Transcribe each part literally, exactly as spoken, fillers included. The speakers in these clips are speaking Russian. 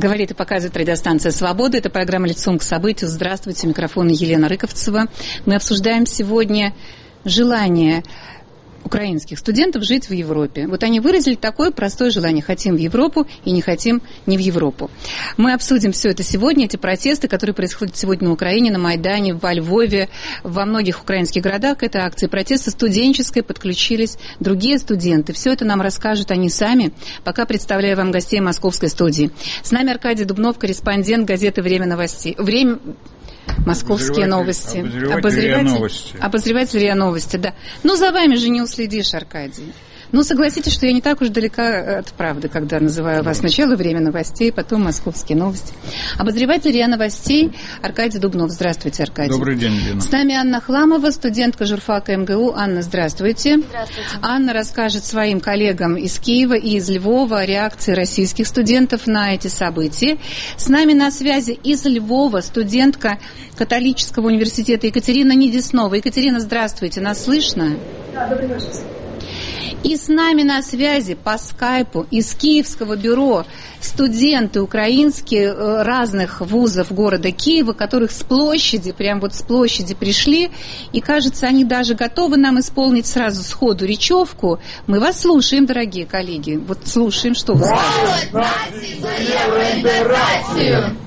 Говорит и показывает радиостанция «Свобода». Это программа «Лицом к событию». Здравствуйте, микрофон Елена Рыковцева. Мы обсуждаем сегодня желание украинских студентов жить в Европе. Вот они выразили такое простое желание. Хотим в Европу и не хотим не в Европу. Мы обсудим все это сегодня, эти протесты, которые происходят сегодня на Украине, на Майдане, во Львове, во многих украинских городах. К этой акции протеста студенческой подключились другие студенты. Все это нам расскажут они сами. Пока представляю вам гостей московской студии. С нами Аркадий Дубнов, корреспондент газеты «Время новостей». Время... Московские новости. Обозреватель, обозреватель, новости. Обозреватель РИА Новости, да. Ну, за вами же не уследишь, Аркадий. Ну, согласитесь, что я не так уж далека от правды, когда называю вас сначала «Время новостей», потом «Московские новости». Обозреватель РИА Новостей Аркадий Дубнов. Здравствуйте, Аркадий. Добрый день, Лена. С нами Анна Хламова, студентка журфака эм гэ у. Анна, здравствуйте. Здравствуйте. Анна расскажет своим коллегам из Киева и из Львова о реакции российских студентов на эти события. С нами на связи из Львова студентка католического университета Екатерина Недеснова. Екатерина, здравствуйте. Нас слышно? Да, добрый вечер. И с нами на связи по скайпу из Киевского бюро студенты украинские разных вузов города Киева, которых с площади, прям вот с площади пришли, и, кажется, они даже готовы нам исполнить сразу сходу речевку. Мы вас слушаем, дорогие коллеги. Вот слушаем, что вы скажете. Нации за евроинтеграцию!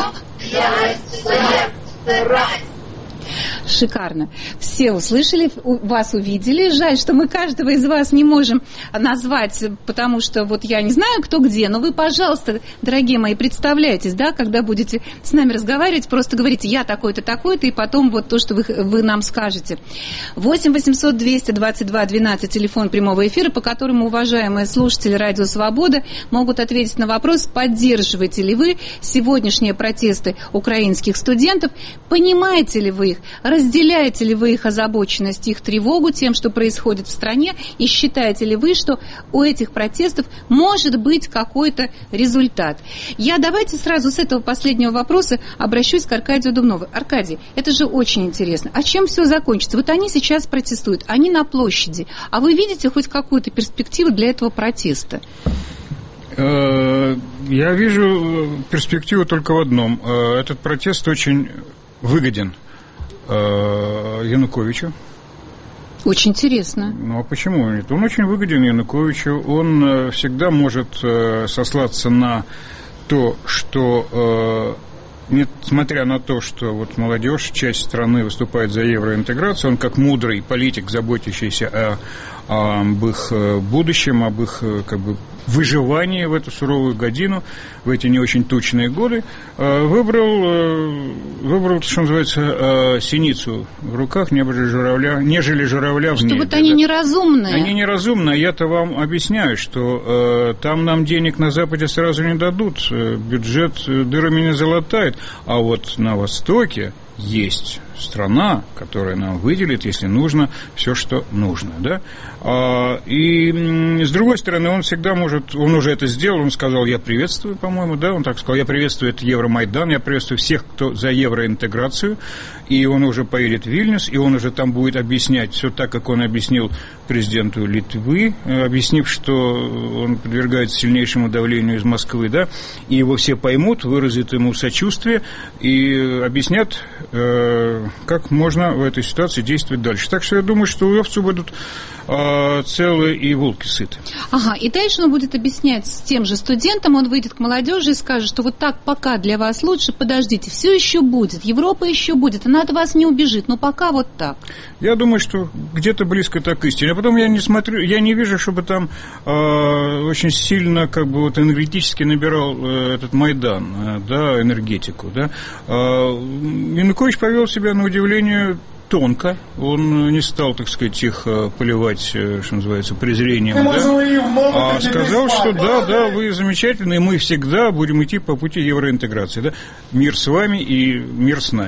Шикарно. Все услышали, вас увидели. Жаль, что мы каждого из вас не можем назвать, потому что вот я не знаю, кто где, но вы, пожалуйста, дорогие мои, представляйтесь, да, когда будете с нами разговаривать, просто говорите, я такой-то, такой-то, и потом вот то, что вы, вы нам скажете. восемь восемьсот двести двадцать два двенадцать, телефон прямого эфира, по которому уважаемые слушатели Радио Свобода могут ответить на вопрос, поддерживаете ли вы сегодняшние протесты украинских студентов, понимаете ли вы их, разделяете ли вы их озабоченность, их тревогу тем, что происходит в стране, и считаете ли вы, что у этих протестов может быть какой-то результат? Я давайте сразу с этого последнего вопроса обращусь к Аркадию Дубнову. Аркадий, это же очень интересно. А чем все закончится? Вот они сейчас протестуют, они на площади. А вы видите хоть какую-то перспективу для этого протеста? Я вижу перспективу только в одном. Этот протест очень выгоден Януковичу. Очень интересно. Ну, а почему нет? Он очень выгоден Януковичу. Он всегда может сослаться на то, что, несмотря на то, что вот молодежь, часть страны выступает за евроинтеграцию, он как мудрый политик, заботящийся о, об их будущем, об их как бы выживании в эту суровую годину, в эти не очень тучные годы, выбрал, выбрал, что называется, синицу в руках, нежели журавля, нежели журавля в небе. Что вот они неразумные. Они неразумные. Я-то вам объясняю, что э, там нам денег на Западе сразу не дадут, бюджет дырами не залатает, а вот на Востоке есть страна, которая нам выделит, если нужно, все, что нужно, да? А, и с другой стороны, он всегда может, он уже это сделал, он сказал, я приветствую, по-моему, да, он так сказал, я приветствую это Евромайдан, я приветствую всех, кто за евроинтеграцию, и он уже поедет в Вильнюс, и он уже там будет объяснять все так, как он объяснил президенту Литвы, объяснив, что он подвергается сильнейшему давлению из Москвы, да, и его все поймут, выразят ему сочувствие и объяснят, э, как можно в этой ситуации действовать дальше. Так что я думаю, что овцы будут э, целы и волки сыты. Ага, и дальше он будет объяснять с тем же студентам, он выйдет к молодежи и скажет, что вот так пока для вас лучше, подождите, все еще будет, Европа еще будет, она от вас не убежит, но пока вот так. Я думаю, что где-то близко так к истине. А потом я не смотрю, я не вижу, чтобы там э, очень сильно как бы вот энергетически набирал э, этот Майдан, э, да, энергетику, да. Э, Янукович повел себя на удивление тонко, он не стал, так сказать, их поливать, что называется, презрением, да? А сказал, что да, да, вы замечательные, мы всегда будем идти по пути евроинтеграции, да? Мир с вами и мир с нами.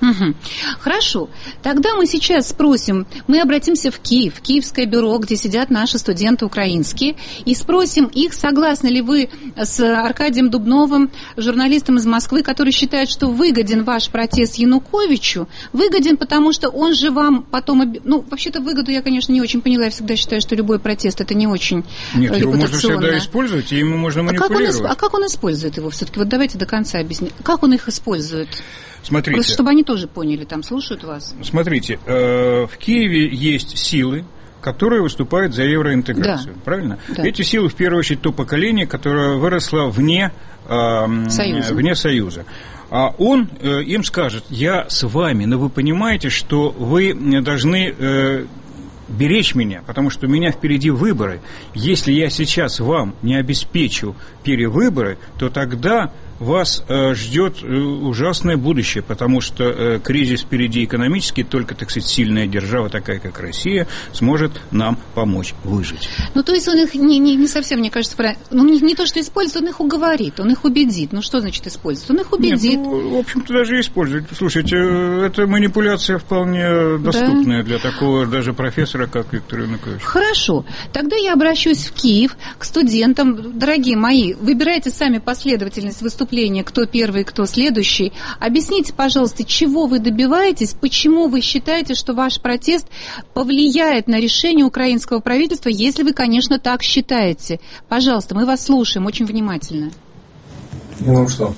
Угу. Хорошо. Тогда мы сейчас спросим, мы обратимся в Киев, в Киевское бюро, где сидят наши студенты украинские, и спросим их, согласны ли вы с Аркадием Дубновым, журналистом из Москвы, который считает, что выгоден ваш протест Януковичу. Выгоден, потому что он же вам потом... Ну, вообще-то выгоду я, конечно, не очень поняла. Я всегда считаю, что любой протест – это не очень Нет, репутационно. его можно всегда использовать, и ему можно манипулировать. А как он, а как он использует его все-таки? Вот давайте до конца объясним. Как он их использует? Смотрите. Просто чтобы они тоже поняли, там слушают вас. Смотрите, э, в Киеве есть силы, которые выступают за евроинтеграцию, да. Правильно? Да. Эти силы, в первую очередь, то поколение, которое выросло вне, э, Союза. вне Союза. А он э, им скажет: я с вами, но вы понимаете, что вы должны... Э, беречь меня, потому что у меня впереди выборы. Если я сейчас вам не обеспечу перевыборы, то тогда вас э, ждет э, ужасное будущее, потому что э, кризис впереди экономический, только, так сказать, сильная держава, такая как Россия, сможет нам помочь выжить. Ну, то есть он их не, не, не совсем, мне кажется, правильно. Ну, не, не то, что использует, он их уговорит, он их убедит. Ну, что значит использует? Он их убедит. Нет, ну, в общем-то, даже использует. Слушайте, это манипуляция вполне доступная, да, для такого даже профессора, как Виктор Янукович. Хорошо. Тогда я обращусь в Киев к студентам. Дорогие мои, выбирайте сами последовательность выступления, кто первый, кто следующий. Объясните, пожалуйста, чего вы добиваетесь, почему вы считаете, что ваш протест повлияет на решение украинского правительства, если вы, конечно, так считаете. Пожалуйста, мы вас слушаем очень внимательно. Ну что?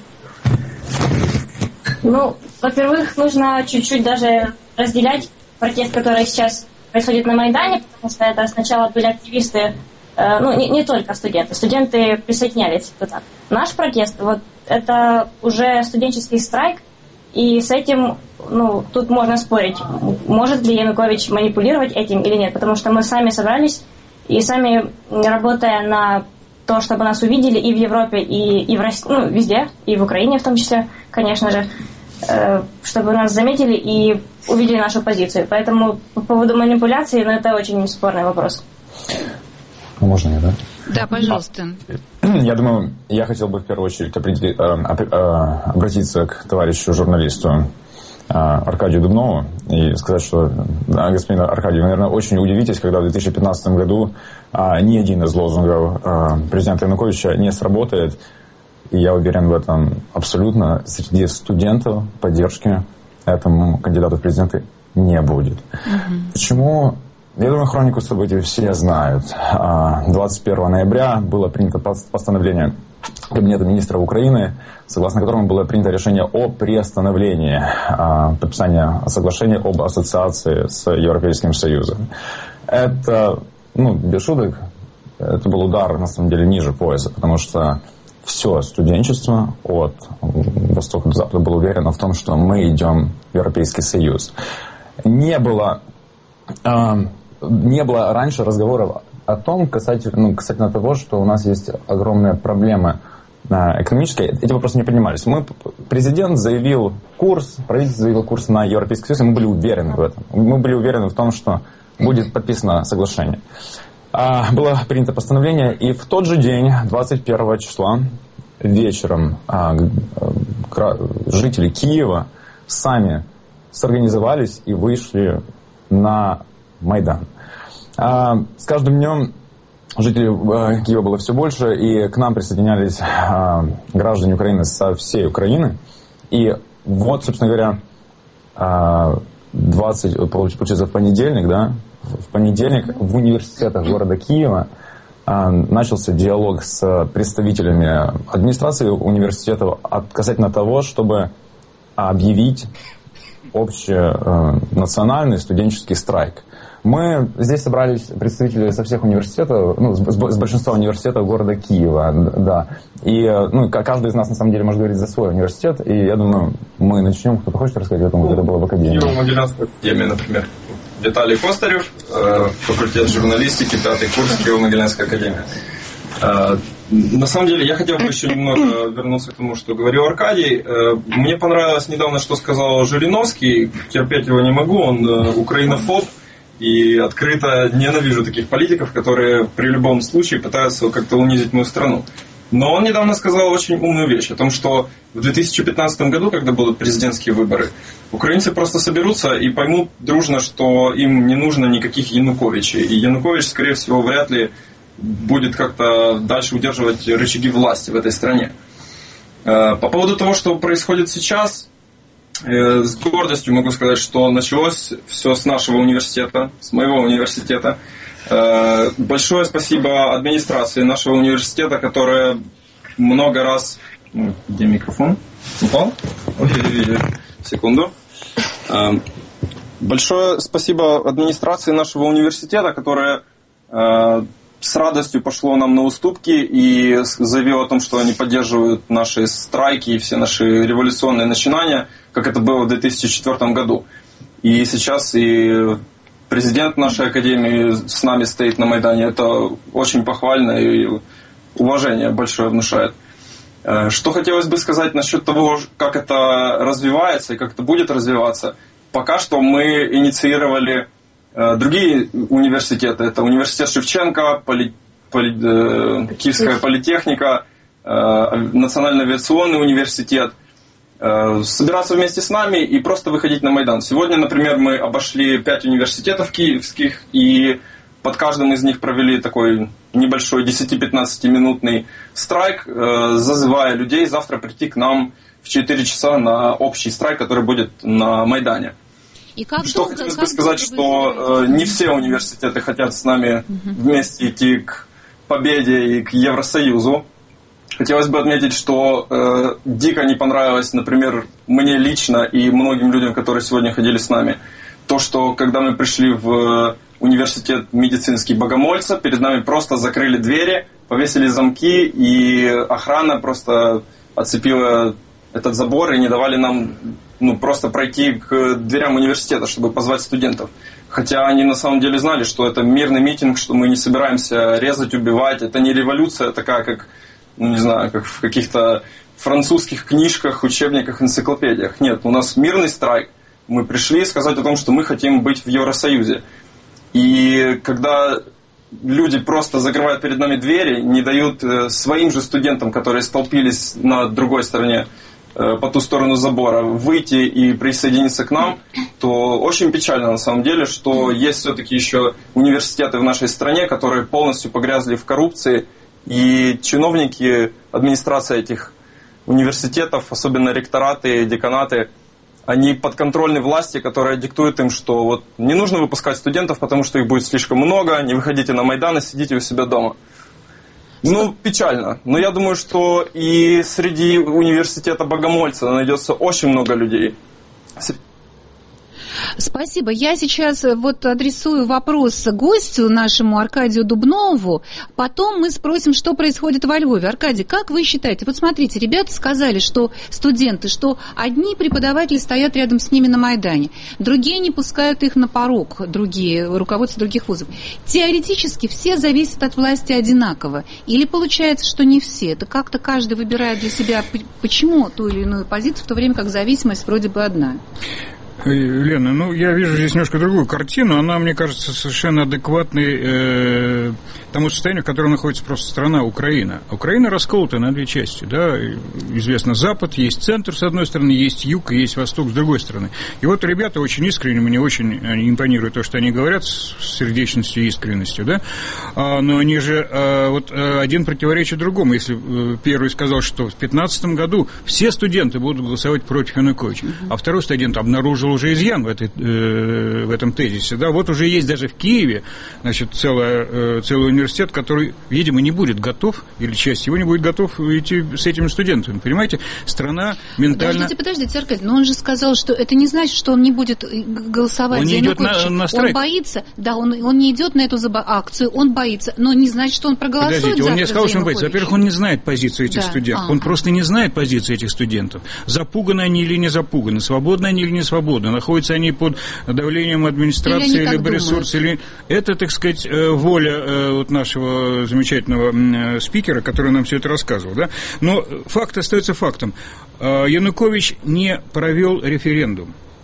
Ну, во-первых, нужно чуть-чуть даже разделять протест, который сейчас происходит на Майдане, потому что это сначала были активисты, э, ну, не, не только студенты, студенты присоединялись туда. Наш протест, вот, это уже студенческий страйк, и с этим, ну, тут можно спорить, может ли Янукович манипулировать этим или нет, потому что мы сами собрались, и сами, работая на то, чтобы нас увидели и в Европе, и, и в России, ну, везде, и в Украине в том числе, конечно же, э, чтобы нас заметили и увидели нашу позицию. Поэтому по поводу манипуляции, ну, это очень спорный вопрос. Можно я, да? Да, пожалуйста. Я думаю, я хотел бы в первую очередь обратиться к товарищу журналисту Аркадию Дубнову и сказать, что, да, господин Аркадий, вы, наверное, очень удивитесь, когда в две тысячи пятнадцатом году ни один из лозунгов президента Януковича не сработает. И я уверен в этом абсолютно. Среди студентов поддержки этому кандидату в президенты не будет. Угу. Почему? Я думаю, хронику событий все знают. двадцать первого ноября было принято постановление Кабинета министров Украины, согласно которому было принято решение о приостановлении подписания соглашения об ассоциации с Европейским Союзом. Это, ну, без шуток, это был удар, на самом деле, ниже пояса, потому что все студенчество от востока до запада было уверено в том, что мы идем в Европейский Союз. Не было, э, не было раньше разговоров о том, касательно, ну, касательно того, что у нас есть огромные проблемы э, экономические. Эти вопросы не поднимались. Мы, президент заявил курс, правительство заявило курс на Европейский Союз, и мы были уверены в этом. Мы были уверены в том, что будет подписано соглашение. Было принято постановление, и в тот же день, двадцать первого числа, вечером, жители Киева сами сорганизовались и вышли на Майдан. С каждым днем жителей Киева было все больше, и к нам присоединялись граждане Украины со всей Украины. И вот, собственно говоря, двадцать, получается, в понедельник, да, в понедельник в университетах города Киева а, начался диалог с представителями администрации университетов касательно того, чтобы объявить общенациональный студенческий страйк. Мы здесь собрались представители со всех университетов, ну, с, с большинства университетов города Киева, да. И, ну, каждый из нас, на самом деле, может говорить за свой университет. И я думаю, мы начнем. Кто-то хочет рассказать о том, как это было в академии? Киево-Могилянской академии, например. Виталий Костарев, факультет журналистики, пятый курс, Киево-Могилянская академия. На самом деле, я хотел бы еще немного вернуться к тому, что говорил Аркадий. Мне понравилось недавно, что сказал Жириновский. Терпеть его не могу, он украинофоб. И открыто ненавижу таких политиков, которые при любом случае пытаются как-то унизить мою страну. Но он недавно сказал очень умную вещь о том, что в две тысячи пятнадцатом году, когда будут президентские выборы, украинцы просто соберутся и поймут дружно, что им не нужно никаких Януковичей. И Янукович, скорее всего, вряд ли будет как-то дальше удерживать рычаги власти в этой стране. По поводу того, что происходит сейчас, с гордостью могу сказать, что началось все с нашего университета, с моего университета. Большое спасибо администрации нашего университета, которая много раз... Где микрофон? Упал? Ой, секунду. Большое спасибо администрации нашего университета, которая с радостью пошло нам на уступки и заявило о том, что они поддерживают наши страйки и все наши революционные начинания, как это было в две тысячи четвёртом году. И сейчас и президент нашей академии с нами стоит на Майдане. Это очень похвально и уважение большое внушает. Что хотелось бы сказать насчет того, как это развивается и как это будет развиваться. Пока что мы инициировали другие университеты. Это университет Шевченко, поли, поли, Киевская политехника, Национальный авиационный университет. Собираться вместе с нами и просто выходить на Майдан. Сегодня, например, мы обошли пять университетов киевских и под каждым из них провели такой небольшой десять-пятнадцатиминутный страйк, зазывая людей завтра прийти к нам в четыре часа на общий страйк, который будет на Майдане. И как что долго, хотелось как бы сказать, что э, не все университеты хотят с нами угу. вместе идти к победе и к Евросоюзу. Хотелось бы отметить, что э, дико не понравилось, например, мне лично и многим людям, которые сегодня ходили с нами, то, что когда мы пришли в университет медицинский Богомольца, перед нами просто закрыли двери, повесили замки, и охрана просто отцепила этот забор и не давали нам ну, просто пройти к дверям университета, чтобы позвать студентов. Хотя они на самом деле знали, что это мирный митинг, что мы не собираемся резать, убивать. Это не революция такая, как, ну не знаю, как в каких-то французских книжках, учебниках, энциклопедиях. Нет, у нас мирный страйк. Мы пришли сказать о том, что мы хотим быть в Евросоюзе. И когда люди просто закрывают перед нами двери, не дают своим же студентам, которые столпились на другой стороне, по ту сторону забора, выйти и присоединиться к нам, то очень печально на самом деле, что есть все-таки еще университеты в нашей стране, которые полностью погрязли в коррупции, и чиновники, администрация этих университетов, особенно ректораты, деканаты, они подконтрольны власти, которая диктует им, что вот не нужно выпускать студентов, потому что их будет слишком много, не выходите на Майдан и сидите у себя дома. Ну, печально. Но я думаю, что и среди университета Богомольца найдется очень много людей. Спасибо. Я сейчас вот адресую вопрос гостю нашему Аркадию Дубнову. Потом мы спросим, что происходит во Львове. Аркадий, как вы считаете? Вот смотрите, ребята сказали, что студенты, что одни преподаватели стоят рядом с ними на Майдане, другие не пускают их на порог, другие, руководство других вузов. Теоретически все зависят от власти одинаково. Или получается, что не все? Это как-то каждый выбирает для себя, почему ту или иную позицию, в то время как зависимость вроде бы одна. Лена, ну, я вижу здесь немножко другую картину. Она, мне кажется, совершенно адекватной э, тому состоянию, в котором находится просто страна Украина. Украина расколота на две части, да. Известно Запад, есть центр, с одной стороны, есть юг, и есть восток, с другой стороны. И вот ребята очень искренне, мне очень импонирует то, что они говорят с сердечностью и искренностью, да. А, но они же, а, вот один противоречит другому. Если первый сказал, что в две тысячи пятнадцатом году все студенты будут голосовать против Януковича, а второй студент обнаружил уже изъян в, этой, э, в этом тезисе. Да, вот уже есть даже в Киеве, значит, целая, э, целый университет, который, видимо, не будет готов, или часть его не будет готов идти с этими студентами. Понимаете? Страна ментально... Подождите, подождите, Аркадий, но он же сказал, что это не значит, что он не будет голосовать он за не идет на, на страйк. Он боится, да, он, он не идет на эту акцию, он боится, но не значит, что он проголосует. Подождите, он не сказал, что он боится. Во-первых, он не знает позицию этих да. студентов. А-а. Он просто не знает позицию этих студентов. Запуганы они или не запуганы, свободны они или не свободны, находятся они под давлением администрации, либо ресурсов, или... Это, так сказать, воля вот нашего замечательного спикера, который нам все это рассказывал, да? Но факт остается фактом. Янукович не провел референдум.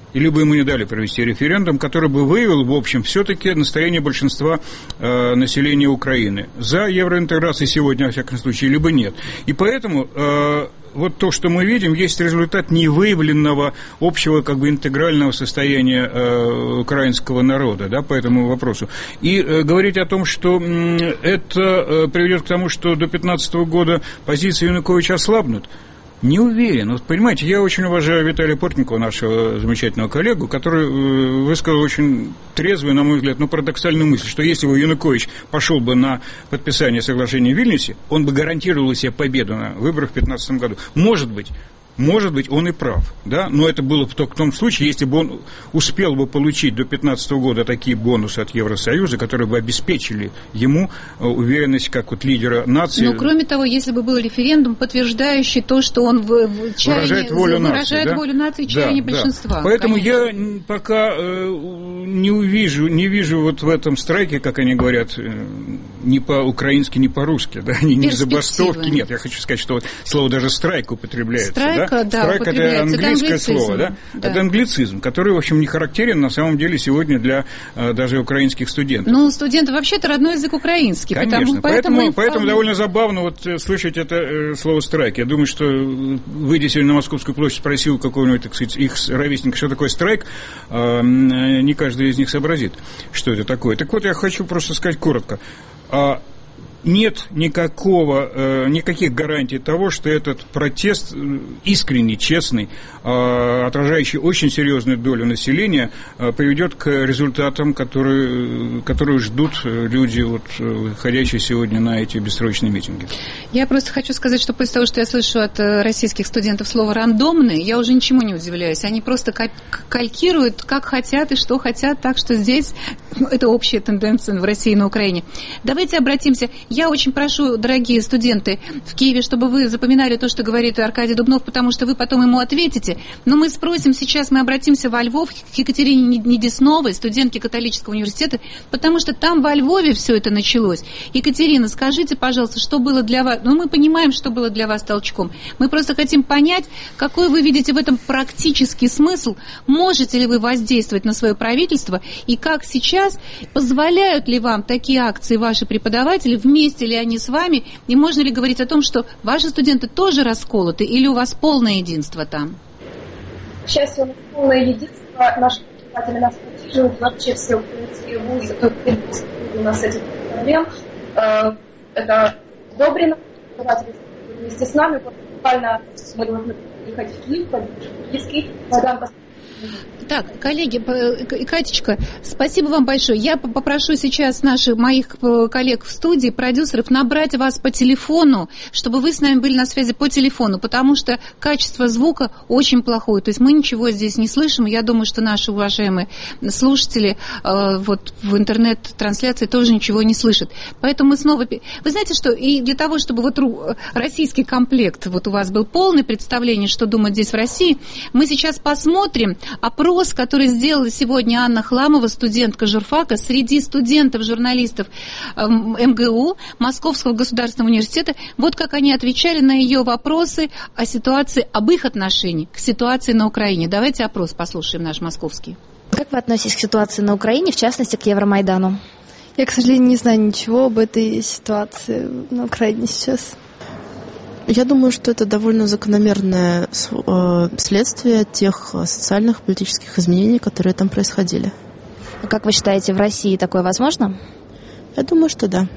и либо ему не дали провести референдум, который бы выявил, в общем, все-таки настроение большинства э, населения Украины за евроинтеграцию сегодня, во всяком случае, либо нет. И поэтому э, вот то, что мы видим, есть результат невыявленного общего как бы интегрального состояния э, украинского народа, да, по этому вопросу. И э, говорить о том, что э, это э, приведет к тому, что до две тысячи пятнадцатого года позиции Януковича ослабнут, не уверен. Вот понимаете, я очень уважаю Виталия Портникова, нашего замечательного коллегу, который высказал очень трезвую, на мой взгляд, но парадоксальную мысль, что если бы Янукович пошел бы на подписание соглашения в Вильнюсе, он бы гарантировал себе победу на выборах в две тысячи пятнадцатом году. Может быть. Может быть, он и прав, да, но это было бы только в том случае, если бы он успел бы получить до две тысячи пятнадцатого года такие бонусы от Евросоюза, которые бы обеспечили ему уверенность как вот лидера нации. Но кроме того, если бы был референдум, подтверждающий то, что он в, в чаянии, выражает волю выражает нации, волю нации в чаянии да, большинства. Да. Поэтому конечно. я пока э, не увижу, не вижу вот в этом страйке, как они говорят, э, ни по-украински, ни по-русски, да, ни, ни забастовки, нет, я хочу сказать, что вот слово даже страйк употребляется, страйк, да, да, страйк это английское это слово, да? да, это англицизм, который, в общем, не характерен на самом деле сегодня для э, даже украинских студентов. Ну, студенты вообще-то родной язык украинский. Конечно, потому, поэтому, поэтому, поэтому довольно забавно вот слышать это э, слово страйк. Я думаю, что выйдя сегодня на Московскую площадь, спросил какого-нибудь, так сказать, их ровесника, что такое страйк, э, не каждый из них сообразит, что это такое. Так вот, я хочу просто сказать коротко. Нет никакого, э, никаких гарантий того, что этот протест искренний, честный, э, отражающий очень серьезную долю населения, э, приведет к результатам, которые, которые ждут люди, вот, ходящие сегодня на эти бессрочные митинги. Я просто хочу сказать, что после того, что я слышу от российских студентов слово «рандомный», я уже ничему не удивляюсь. Они просто калькируют, как хотят и что хотят, так что здесь это общая тенденция в России и на Украине. Давайте обратимся. Я очень прошу, дорогие студенты в Киеве, чтобы вы запоминали то, что говорит Аркадий Дубнов, потому что вы потом ему ответите. Но мы спросим сейчас, мы обратимся во Львов к Екатерине Недесновой, студентке католического университета, потому что там во Львове все это началось. Екатерина, скажите, пожалуйста, что было для вас... Ну, мы понимаем, что было для вас толчком. Мы просто хотим понять, какой вы видите в этом практический смысл, можете ли вы воздействовать на свое правительство, и как сейчас, позволяют ли вам такие акции ваши преподаватели, вместе ли они с вами, и можно ли говорить о том, что ваши студенты тоже расколоты, или у вас полное единство там? К счастью, у нас полное единство, наши преподаватели нас поддерживают, вообще все украинские вузы, у нас этих проблем. Это Добрина, преподаватели вместе с нами, буквально мы должны ехать в Киев, поддерживать Киевский, Майдан. Так, коллеги, Катечка, спасибо вам большое. Я попрошу сейчас наших моих коллег в студии, продюсеров, набрать вас по телефону, чтобы вы с нами были на связи по телефону, потому что качество звука очень плохое. То есть мы ничего здесь не слышим. Я думаю, что наши уважаемые слушатели э, вот в интернет-трансляции тоже ничего не слышат. Поэтому мы снова... Вы знаете что, и для того, чтобы вот российский комплект, вот у вас был полное представление, что думают здесь в России, мы сейчас посмотрим опрос, который сделала сегодня Анна Хламова, студентка журфака, среди студентов-журналистов МГУ, Московского государственного университета. Вот как они отвечали на ее вопросы о ситуации, об их отношении к ситуации на Украине. Давайте опрос послушаем наш московский. Как вы относитесь к ситуации на Украине, в частности, к Евромайдану? Я, к сожалению, не знаю ничего об этой ситуации на Украине сейчас. Я думаю, что это довольно закономерное следствие тех социальных, политических изменений, которые там происходили. Как вы считаете, в России такое возможно? Я думаю, что да.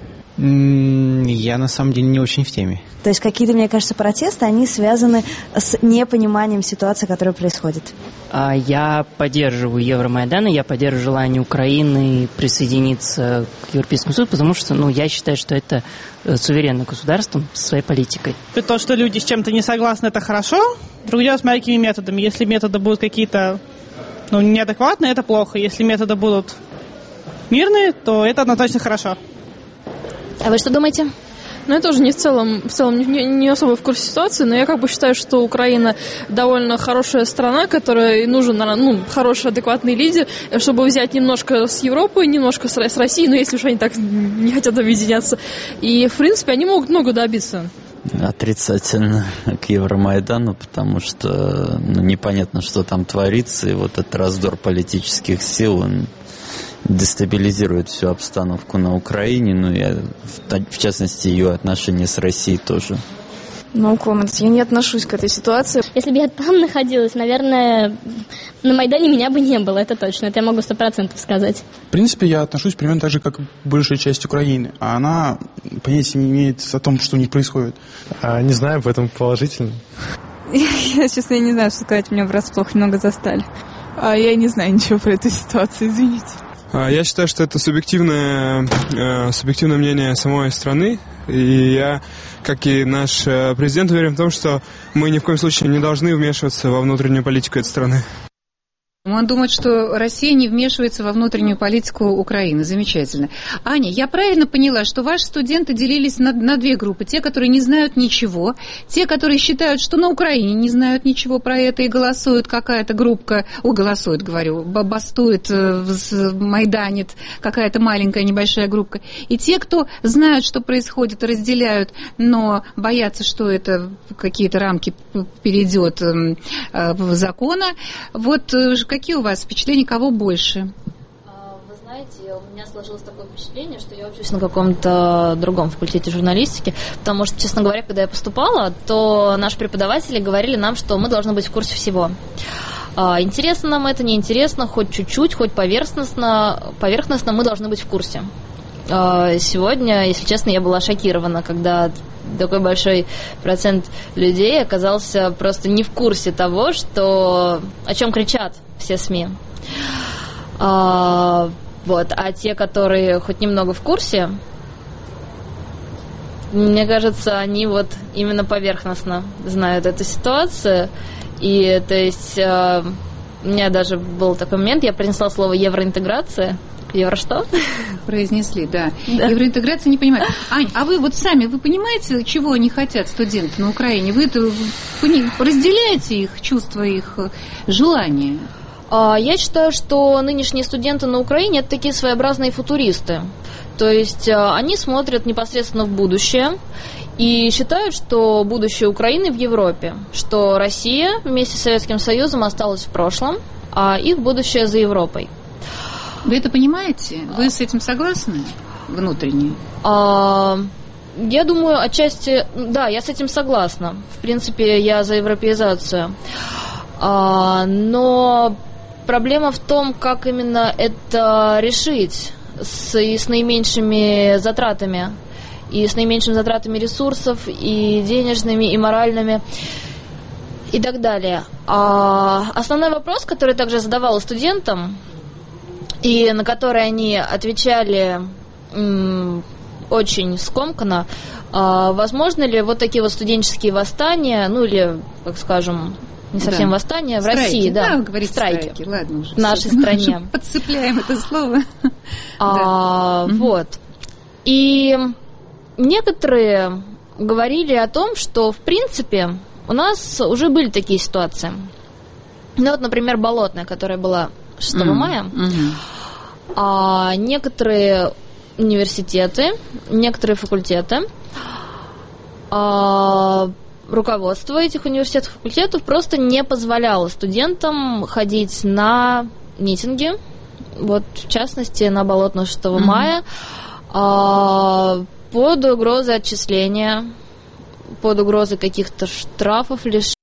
Я на самом деле не очень в теме. То есть какие-то, мне кажется, протесты, они связаны с непониманием ситуации, которая происходит. Я поддерживаю Евромайдан, я поддерживаю желание Украины присоединиться к Европейскому Союзу, потому что ну, я считаю, что это суверенное государство со своей политикой. То, что люди с чем-то не согласны, это хорошо. Другое дело, смотря какими методами. Если методы будут какие-то ну, неадекватные, это плохо. Если методы будут мирные, то это однозначно хорошо. А вы что думаете? Ну, я тоже не в целом, в целом не, не особо в курсе ситуации, но я как бы считаю, что Украина довольно хорошая страна, которой нужен, ну, хороший, адекватный лидер, чтобы взять немножко с Европы, немножко с Россией, но если уж они так не хотят объединяться. И, в принципе, они могут много добиться. Отрицательно к Евромайдану, потому что ну, непонятно, что там творится, и вот этот раздор политических сил, он дестабилизирует всю обстановку на Украине, ну и в частности ее отношения с Россией тоже. No comments. Я не отношусь к этой ситуации. Если бы я там находилась, наверное, на Майдане меня бы не было, это точно. Это я могу сто процентов сказать. В принципе, я отношусь примерно так же, как и большая часть Украины. А она понятия не имеет о том, что у них происходит. А, не знаю, поэтому положительно. Я, честно, я не знаю, что сказать. Меня врасплох немного застали. А я не знаю ничего про эту ситуацию, извините. Я считаю, что это субъективное, субъективное мнение самой страны, и я, как и наш президент, уверен в том, что мы ни в коем случае не должны вмешиваться во внутреннюю политику этой страны. Он думает, что Россия не вмешивается во внутреннюю политику Украины. Замечательно. Аня, я правильно поняла, что ваши студенты делились на, на две группы. Те, которые не знают ничего, те, которые считают, что на Украине не знают ничего про это и голосуют, какая-то группа, о, голосует, говорю, бастует, майданит какая-то маленькая небольшая группа. И те, кто знают, что происходит, разделяют, но боятся, что это какие-то рамки перейдет в закона. Вот какие у вас впечатления, кого больше? Вы знаете, у меня сложилось такое впечатление, что я учусь на каком-то другом факультете журналистики, потому что, честно говоря, когда я поступала, то наши преподаватели говорили нам, что мы должны быть в курсе всего. Интересно нам это, неинтересно, хоть чуть-чуть, хоть поверхностно, поверхностно мы должны быть в курсе. Сегодня, если честно, я была шокирована, когда такой большой процент людей оказался просто не в курсе того, что, о чем кричат все СМИ. А, вот. А те, которые хоть немного в курсе, мне кажется, они вот именно поверхностно знают эту ситуацию. И то есть а, у меня даже был такой момент, я принесла слово евроинтеграция. Евро что? Произнесли, да. да. Евроинтеграция не понимает. Ань, а вы вот сами, вы понимаете, чего они хотят, студенты на Украине? Вы это разделяете их чувства, их желания? Я считаю, что нынешние студенты на Украине – это такие своеобразные футуристы. То есть они смотрят непосредственно в будущее и считают, что будущее Украины в Европе, что Россия вместе с Советским Союзом осталась в прошлом, а их будущее за Европой. Вы это понимаете? Вы с этим согласны внутренне? А, я думаю, отчасти, да, я с этим согласна. В принципе, я за европеизацию. А, но проблема в том, как именно это решить с, и с наименьшими затратами, и с наименьшими затратами ресурсов, и денежными, и моральными, и так далее. А, основной вопрос, который я также задавала студентам, и на которые они отвечали м, очень скомканно, а, возможно ли вот такие вот студенческие восстания, ну или, как скажем, не совсем да. восстания, в страйки, России, да, да говорит страйки, страйки. Ладно, уже в нашей стране. Подцепляем это слово. А, да. Вот. И некоторые говорили о том, что, в принципе, у нас уже были такие ситуации. Ну вот, например, Болотная, которая была шестого mm-hmm. мая, mm-hmm. а некоторые университеты, некоторые факультеты, а, руководство этих университетов, факультетов просто не позволяло студентам ходить на митинги, вот в частности на Болотную шестого mm-hmm. мая, а, под угрозой отчисления, под угрозой каких-то штрафов, лишь.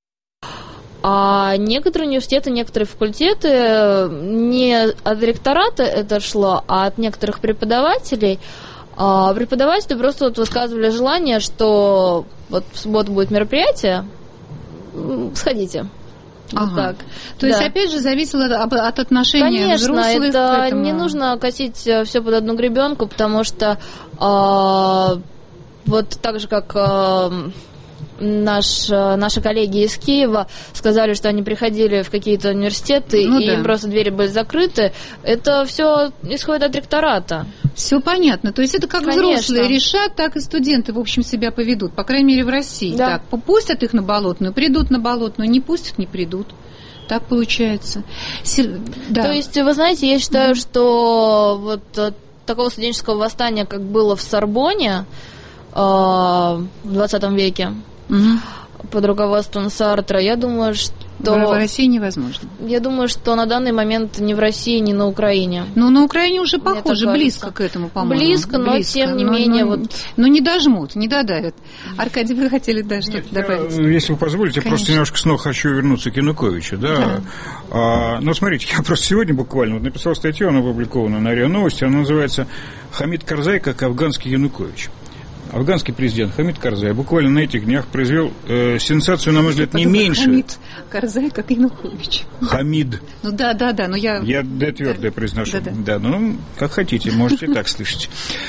А некоторые университеты, некоторые факультеты, не от ректората это шло, а от некоторых преподавателей. А преподаватели просто вот высказывали желание, что вот в субботу будет мероприятие, сходите. Ага. Вот так. То да. есть, опять же, зависело от отношения Конечно, взрослых это к этому. Не нужно косить все под одну гребенку, потому что а, вот так же, как... А, Наш, наши коллеги из Киева сказали, что они приходили в какие-то университеты, ну, и да. им просто двери были закрыты. Это все исходит от ректората. Все понятно. То есть это как Конечно. Взрослые решат, так и студенты, в общем, себя поведут. По крайней мере, в России. Да. Так, пустят их на Болотную, придут на Болотную, не пустят, не придут. Так получается. Да. То есть, вы знаете, я считаю, mm-hmm. что вот такого студенческого восстания, как было в Сорбонне, в двадцатом веке Угу. под руководством Сартра. Я думаю, что... В России невозможно. Я думаю, что на данный момент ни в России, ни на Украине. Ну, на Украине уже похоже, близко к этому, по-моему. Близко, но близко, тем не но, менее... Но, вот... но не дожмут, не додавят. Аркадий, вы хотели да, что-то Нет, добавить? Я, если вы позволите, я просто немножко снова хочу вернуться к Януковичу. Да? Да. А, ну, смотрите, я просто сегодня буквально вот написал статью, она опубликована на РИА Новости, она называется «Хамид Карзай как афганский Янукович». Афганский президент Хамид Карзай буквально на этих днях произвел э, сенсацию, на мой взгляд, не меньше. Хамид Карзай, как Янукович. Хамид. Ну да, да, да, но я... Я да, твердое произношу. Да, да. Да, ну, как хотите, можете так слышать.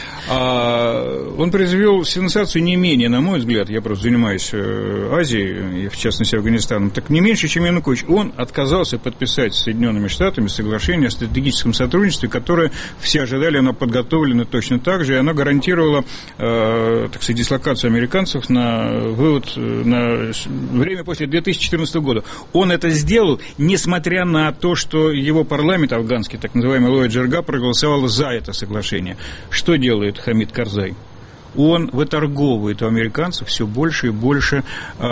А, он произвел сенсацию не менее, на мой взгляд, я просто занимаюсь Азией, и в частности Афганистаном, так не меньше, чем Янукович. Он отказался подписать с Соединенными Штатами соглашение о стратегическом сотрудничестве, которое все ожидали, оно подготовлено точно так же, и оно гарантировало, э, так сказать, дислокацию американцев на вывод на время после две тысячи четырнадцатого года. Он это сделал, несмотря на то, что его парламент афганский, так называемый Лоя Джирга, проголосовал за это соглашение. Что делает Хамид Карзай? Он выторговывает у американцев все больше и больше э,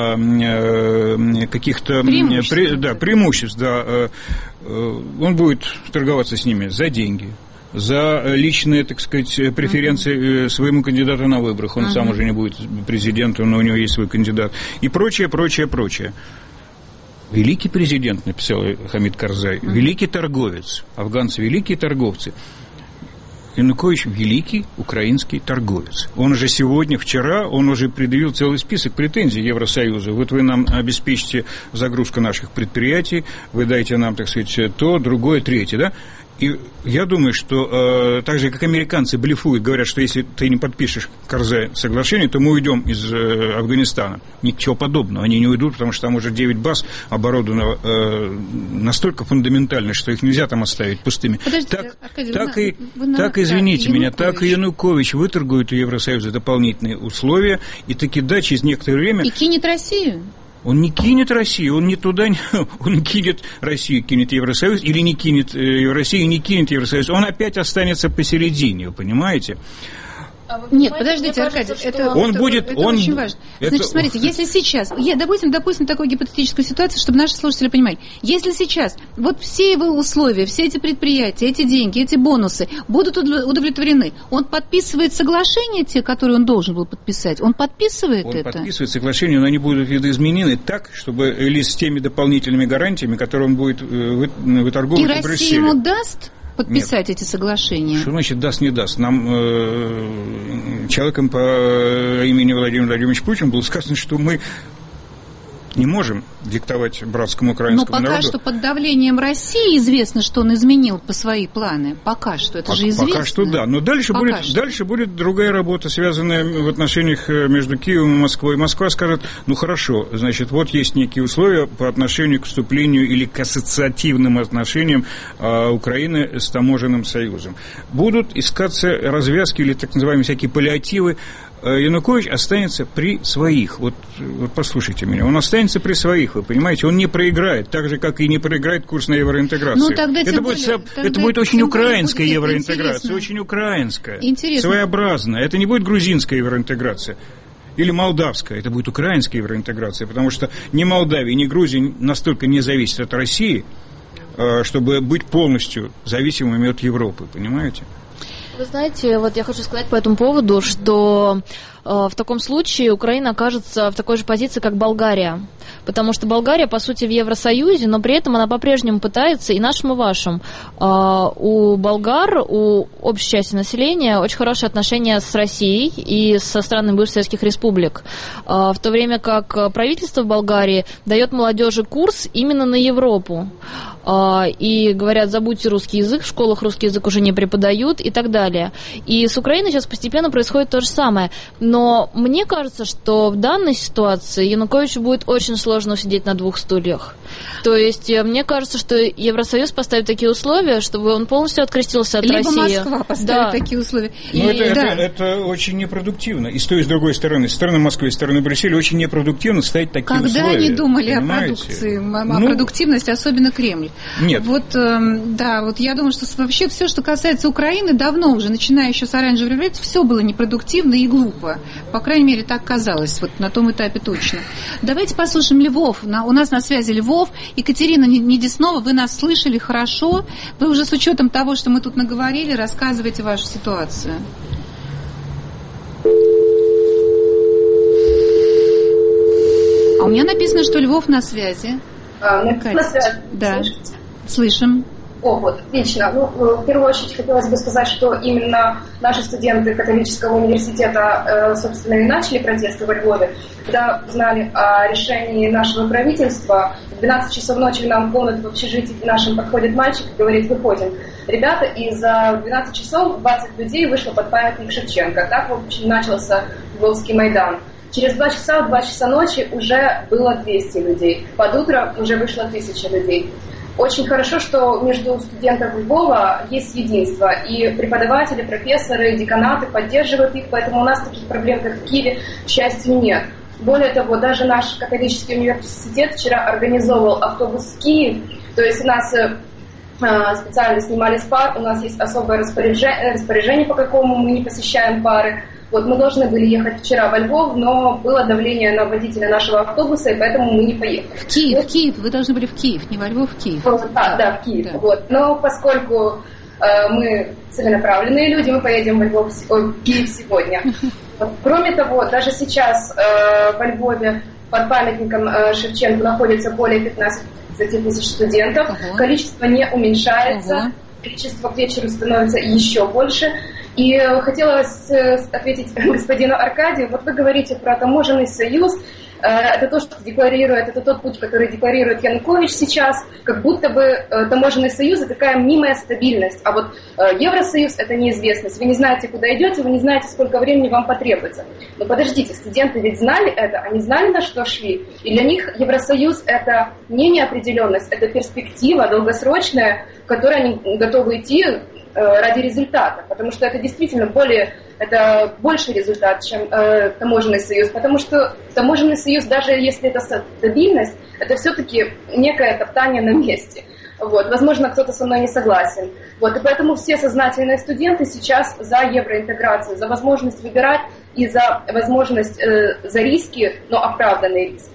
э, каких-то преимуществ. Пре, да, преимуществ. Да, э, э, он будет торговаться с ними за деньги, за личные, так сказать, преференции uh-huh. своему кандидату на выборах. Он uh-huh. сам уже не будет президентом, но у него есть свой кандидат. И прочее, прочее, прочее. Великий президент, написал Хамид Карзай, uh-huh. великий торговец. Афганцы великие торговцы. Янукович великий украинский торговец. Он уже сегодня, вчера, он уже предъявил целый список претензий Евросоюзу. Вот вы нам обеспечите загрузку наших предприятий, вы дайте нам, так сказать, то, другое, третье, да? И я думаю, что э, так же, как американцы блефуют, говорят, что если ты не подпишешь Карзай соглашение, то мы уйдем из э, Афганистана. Ничего подобного. Они не уйдут, потому что там уже девять баз оборудовано э, настолько фундаментально, что их нельзя там оставить пустыми. Подождите, так, Аркадий, так, вы, и, вы, так вы, извините да, меня, Янукович. так и Янукович выторгует у Евросоюза дополнительные условия, и таки да, через некоторое время... И кинет Россию? Он не кинет Россию, он не туда, он кинет Россию, кинет Евросоюз, или не кинет Россию, не кинет Евросоюз. Он опять останется посередине, вы понимаете? Нет, подождите, Аркадий, кажется, это, он это, будет, это он, очень важно. это... Значит, смотрите, если сейчас, я, допустим, допустим такую гипотетическую ситуацию, чтобы наши слушатели понимали, если сейчас вот все его условия, все эти предприятия, эти деньги, эти бонусы будут удовлетворены, он подписывает соглашения, те, которые он должен был подписать, он подписывает он это? Он подписывает соглашения, но они будут видоизменены так, чтобы или с теми дополнительными гарантиями, которые он будет выторговывать в Брюсселе. И Россия ему даст подписать Нет. эти соглашения? Что значит даст, не даст? Нам э, человеком по имени Владимир Владимирович Путин было сказано, что мы не можем диктовать братскому украинскому народу. Но пока народу. что под давлением России известно, что он изменил по свои планы. Пока что, это пока, же известно. Пока что да, но дальше будет, дальше будет другая работа, связанная в отношениях между Киевом и Москвой. Москва скажет, ну хорошо, значит, вот есть некие условия по отношению к вступлению или к ассоциативным отношениям а, Украины с таможенным союзом. Будут искаться развязки или так называемые всякие паллиативы. Янукович останется при своих. Вот, вот послушайте меня. Он останется при своих, вы понимаете? Он не проиграет, так же, как и не проиграет курс на евроинтеграцию. Ну, тогда это, будет, более, это тогда будет очень украинская будет евроинтеграция, интересно. очень украинская, интересно. своеобразная. Это не будет грузинская евроинтеграция. Или молдавская, это будет украинская евроинтеграция, потому что ни Молдавия, ни Грузия настолько не зависят от России, чтобы быть полностью зависимыми от Европы, понимаете? Вы знаете, вот я хочу сказать по этому поводу, что э, в таком случае Украина окажется в такой же позиции, как Болгария. Потому что Болгария, по сути, в Евросоюзе, но при этом она по-прежнему пытается, и нашим, и вашим. Э, у болгар, у общей части населения очень хорошие отношения с Россией и со странами бывших советских республик. Э, в то время как правительство Болгарии дает молодежи курс именно на Европу. Э, и говорят, забудьте русский язык, в школах русский язык уже не преподают и так далее. И с Украиной сейчас постепенно происходит то же самое. Но мне кажется, что в данной ситуации Януковичу будет очень сложно усидеть на двух стульях. То есть мне кажется, что Евросоюз поставит такие условия, чтобы он полностью открестился от Либо России. Либо Москва поставит да. такие условия. Но и, это, да. это, это очень непродуктивно. И с той, и с другой стороны, с стороны Москвы и с стороны Брюсселя очень непродуктивно ставить такие Когда условия. Когда они думали понимаете? о продукции, о ну, продуктивности, особенно Кремль? Нет. Вот, да, вот я думаю, что вообще все, что касается Украины, давно уже, начиная еще с оранжевой революции, все было непродуктивно и глупо. По крайней мере, так казалось, вот на том этапе точно. Давайте послушаем Львов. На, у нас на связи Львов. Екатерина Недеснова, вы нас слышали хорошо. Вы уже с учетом того, что мы тут наговорили, рассказывайте вашу ситуацию. А у меня написано, что Львов на связи. А, на связи. Да. Слышим. О, вот, отлично. Ну, в первую очередь хотелось бы сказать, что именно наши студенты католического университета, собственно, и начали протесты во Львове. Когда узнали о решении нашего правительства, в двенадцать часов ночи нам в комнату в общежитии нашим подходит мальчик и говорит: выходим. Ребята, и за двенадцать часов двадцать людей вышло под памятник Шевченко. Так, в общем, начался Львовский Майдан. Через два часа, в два часа ночи уже было двести людей. Под утро уже вышло тысяча людей. Очень хорошо, что между студентов Львова есть единство, и преподаватели, профессоры, деканаты поддерживают их, поэтому у нас таких проблем, как в Киеве, к счастью, нет. Более того, даже наш католический университет вчера организовал автобус в Киев, то есть у нас э, специально снимали с пар, у нас есть особое распоряжение, распоряжение, по какому мы не посещаем пары. Вот мы должны были ехать вчера во Львов, но было давление на водителя нашего автобуса, и поэтому мы не поехали. В Киев, вот. в Киев, вы должны были в Киев, не во Львов, в Киев. Да, да, в Киев. Да. Вот. Но поскольку э, мы целенаправленные люди, мы поедем во Львов, ой, в Киев сегодня. Вот. Кроме того, даже сейчас э, во Львове под памятником э, Шевченко находится более пятнадцати тысяч студентов. Ого. Количество не уменьшается, Ого. количество к вечеру становится еще больше. И хотелось ответить господину Аркадию. Вот вы говорите про таможенный союз. Это то, что декларирует, это тот путь, который декларирует Янукович сейчас, как будто бы таможенный союз — это такая мнимая стабильность, а вот Евросоюз — это неизвестность. Вы не знаете, куда идете, вы не знаете, сколько времени вам потребуется. Но подождите, студенты ведь знали это, они знали, на что шли. И для них Евросоюз — это не неопределенность, это перспектива долгосрочная, в которой они готовы идти ради результата, потому что это действительно более, это больший результат, чем э, таможенный союз, потому что таможенный союз, даже если это стабильность, это все-таки некое топтание на месте. Вот. Возможно, кто-то со мной не согласен. Вот. И поэтому все сознательные студенты сейчас за евроинтеграцию, за возможность выбирать и за возможность, э, за риски, но оправданные риски.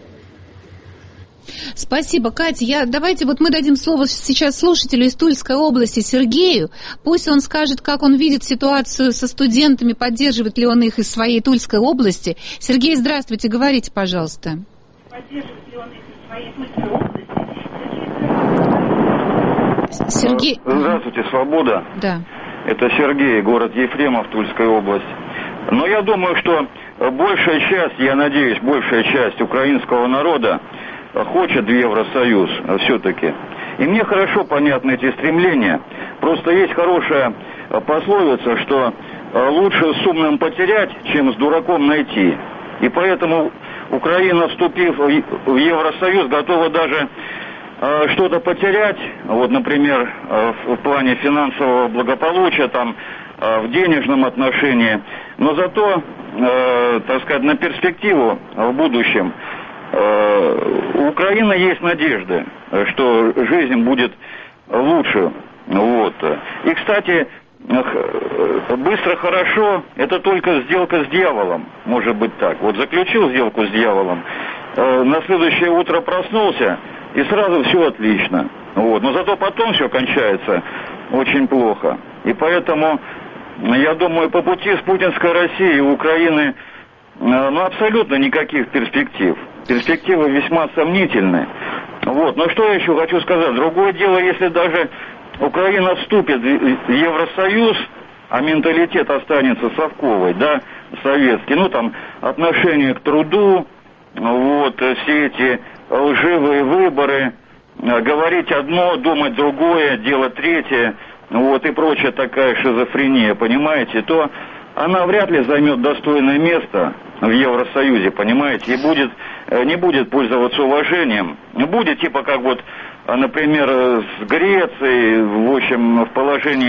Спасибо, Катя. Я, давайте вот мы дадим слово сейчас слушателю из Тульской области Сергею. Пусть он скажет, как он видит ситуацию со студентами, поддерживает ли он их из своей Тульской области. Сергей, здравствуйте, говорите, пожалуйста. Поддерживает ли он их из своей Тульской области? Сергей. Здравствуйте, Свобода. Да. Это Сергей, город Ефремов, Тульская область. Но я думаю, что большая часть, я надеюсь, большая часть украинского народа хочет в Евросоюз все-таки. И мне хорошо понятны эти стремления. Просто есть хорошая пословица, что лучше с умным потерять, чем с дураком найти. И поэтому Украина, вступив в Евросоюз, готова даже что-то потерять, вот, например, в плане финансового благополучия, там, в денежном отношении, но зато, так сказать, на перспективу в будущем у Украины есть надежда, что жизнь будет лучше. Вот. И, кстати, быстро хорошо, это только сделка с дьяволом, может быть так. Вот заключил сделку с дьяволом, на следующее утро проснулся, и сразу все отлично. Вот. Но зато потом все кончается очень плохо. И поэтому, я думаю, по пути с путинской Россией у Украины ну, абсолютно никаких перспектив. Перспективы весьма сомнительны. Вот. Но что я еще хочу сказать? Другое дело, если даже Украина вступит в Евросоюз, а менталитет останется совковый, да, советский, ну там отношение к труду, вот, все эти лживые выборы, говорить одно, думать другое, делать третье, вот, и прочая такая шизофрения, понимаете, то она вряд ли займет достойное место в Евросоюзе, понимаете, и будет, не будет пользоваться уважением. Будет типа как вот, например, с Грецией, в общем, в положении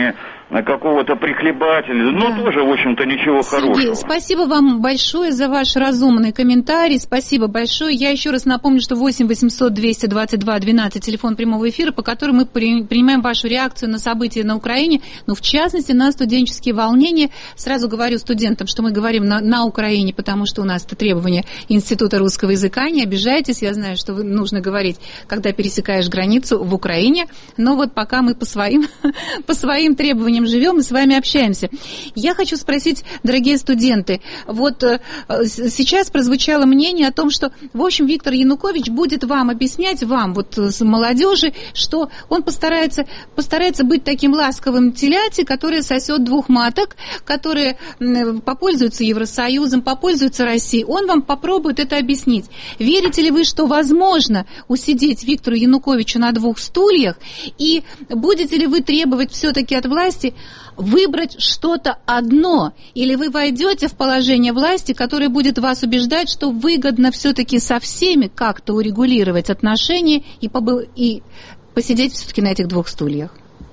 какого-то прихлебателя, но да. тоже, в общем-то, ничего Сергей, хорошего. Спасибо вам большое за ваш разумный комментарий, спасибо большое. Я еще раз напомню, что восемь восемьсот двести двадцать два двенадцать, телефон прямого эфира, по которому мы принимаем вашу реакцию на события на Украине, но в частности на студенческие волнения. Сразу говорю студентам, что мы говорим на, на Украине, потому что у нас это требование Института русского языка, не обижайтесь, я знаю, что нужно говорить, когда пересекаешь границу в Украине, но вот пока мы по своим, по своим требованиям живем и с вами общаемся. Я хочу спросить, дорогие студенты, вот э, сейчас прозвучало мнение о том, что, в общем, Виктор Янукович будет вам объяснять, вам, вот с молодежи, что он постарается, постарается быть таким ласковым теляти, который сосет двух маток, которые попользуются Евросоюзом, попользуются Россией. Он вам попробует это объяснить. Верите ли вы, что возможно усидеть Виктору Януковичу на двух стульях, и будете ли вы требовать все-таки от власти выбрать что-то одно, или вы войдете в положение власти, которое будет вас убеждать, что выгодно все-таки со всеми как-то урегулировать отношения и, побы... и посидеть все-таки на этих двух стульях?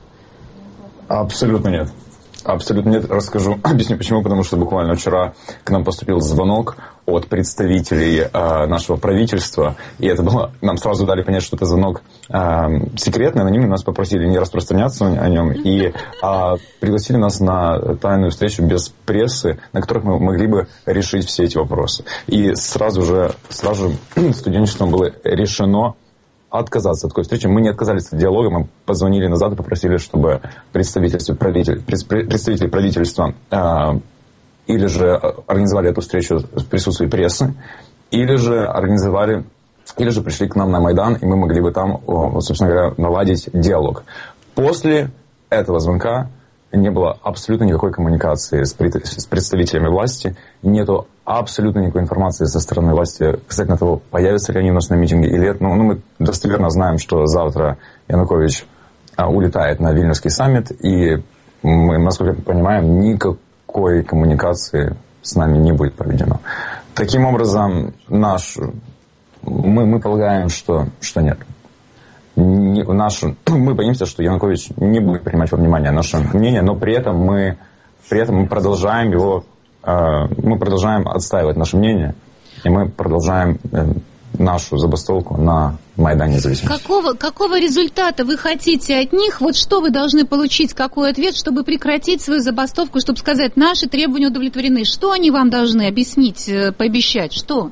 Абсолютно нет. Абсолютно нет. Расскажу, объясню почему. Потому что буквально вчера к нам поступил звонок от представителей э, нашего правительства. И это было... Нам сразу дали понять, что это звонок э, секретный, анонимный. Нас попросили не распространяться о нем. И э, пригласили нас на тайную встречу без прессы, на которых мы могли бы решить все эти вопросы. И сразу же, сразу же студенчеством было решено отказаться от такой встречи. Мы не отказались от диалога, мы позвонили назад и попросили, чтобы представители, правитель, представители правительства э, или же организовали эту встречу в присутствии прессы, или же организовали, или же пришли к нам на Майдан, и мы могли бы там, собственно говоря, наладить диалог. После этого звонка не было абсолютно никакой коммуникации с представителями власти, нету абсолютно никакой информации со стороны власти касательно того, появятся ли они у нас на митинге или нет. Ну, ну мы достоверно знаем, что завтра Янукович а, улетает на Вильнюсский саммит, и мы, насколько мы понимаем, никакой коммуникации с нами не будет проведено. Таким образом, наш, мы, мы полагаем, что, что нет. Не, наш, мы боимся, что Янукович не будет принимать во внимание наше мнение, но при этом мы, при этом мы продолжаем его, э, мы продолжаем отстаивать наше мнение, и мы продолжаем э, нашу забастовку на Майдане Независимости. Какого, какого результата вы хотите от них? Вот что вы должны получить, какой ответ, чтобы прекратить свою забастовку, чтобы сказать, наши требования удовлетворены? Что они вам должны объяснить, пообещать? Что?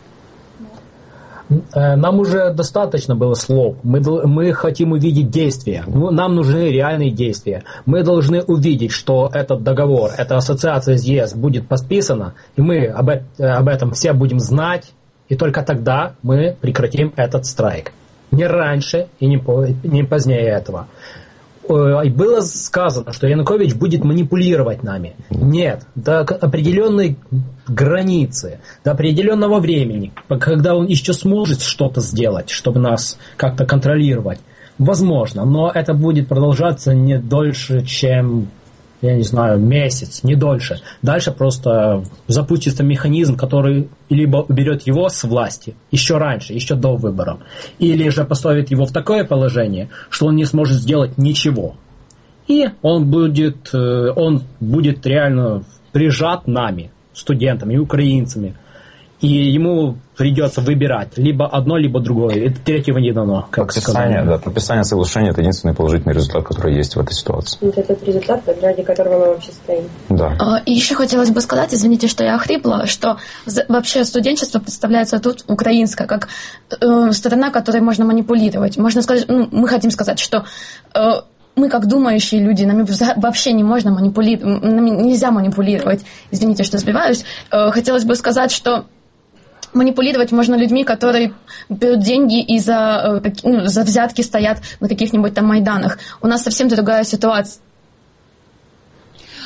Нам уже достаточно было слов. Мы, мы хотим увидеть действия. Нам нужны реальные действия. Мы должны увидеть, что этот договор, эта ассоциация с ЕС будет подписана, и мы об, об этом все будем знать, и только тогда мы прекратим этот страйк. Не раньше и не, по, не позднее этого. Было сказано, что Янукович будет манипулировать нами. Нет, до определенной границы, до определенного времени, когда он еще сможет что-то сделать, чтобы нас как-то контролировать, возможно, но это будет продолжаться не дольше, чем, я не знаю, месяц, не дольше. Дальше просто запустится механизм, который либо уберет его с власти еще раньше, еще до выборов, или же поставит его в такое положение, что он не сможет сделать ничего. И он будет, он будет реально прижат нами, студентами и украинцами. И ему придется выбирать либо одно, либо другое. И третьего не дано. Как подписание, да, подписание соглашения – это единственный положительный результат, который есть в этой ситуации. Это тот результат, ради которого мы вообще стоим. Да. И еще хотелось бы сказать, извините, что я охрипла, что вообще студенчество представляется тут украинское, как э, страна, которой можно манипулировать. Можно сказать, ну, мы хотим сказать, что э, мы, как думающие люди, нами вообще не можно манипулировать, нами нельзя манипулировать. Извините, что сбиваюсь. Э, хотелось бы сказать, что манипулировать можно людьми, которые берут деньги и за, ну, за взятки стоят на каких-нибудь там Майданах. У нас совсем другая ситуация.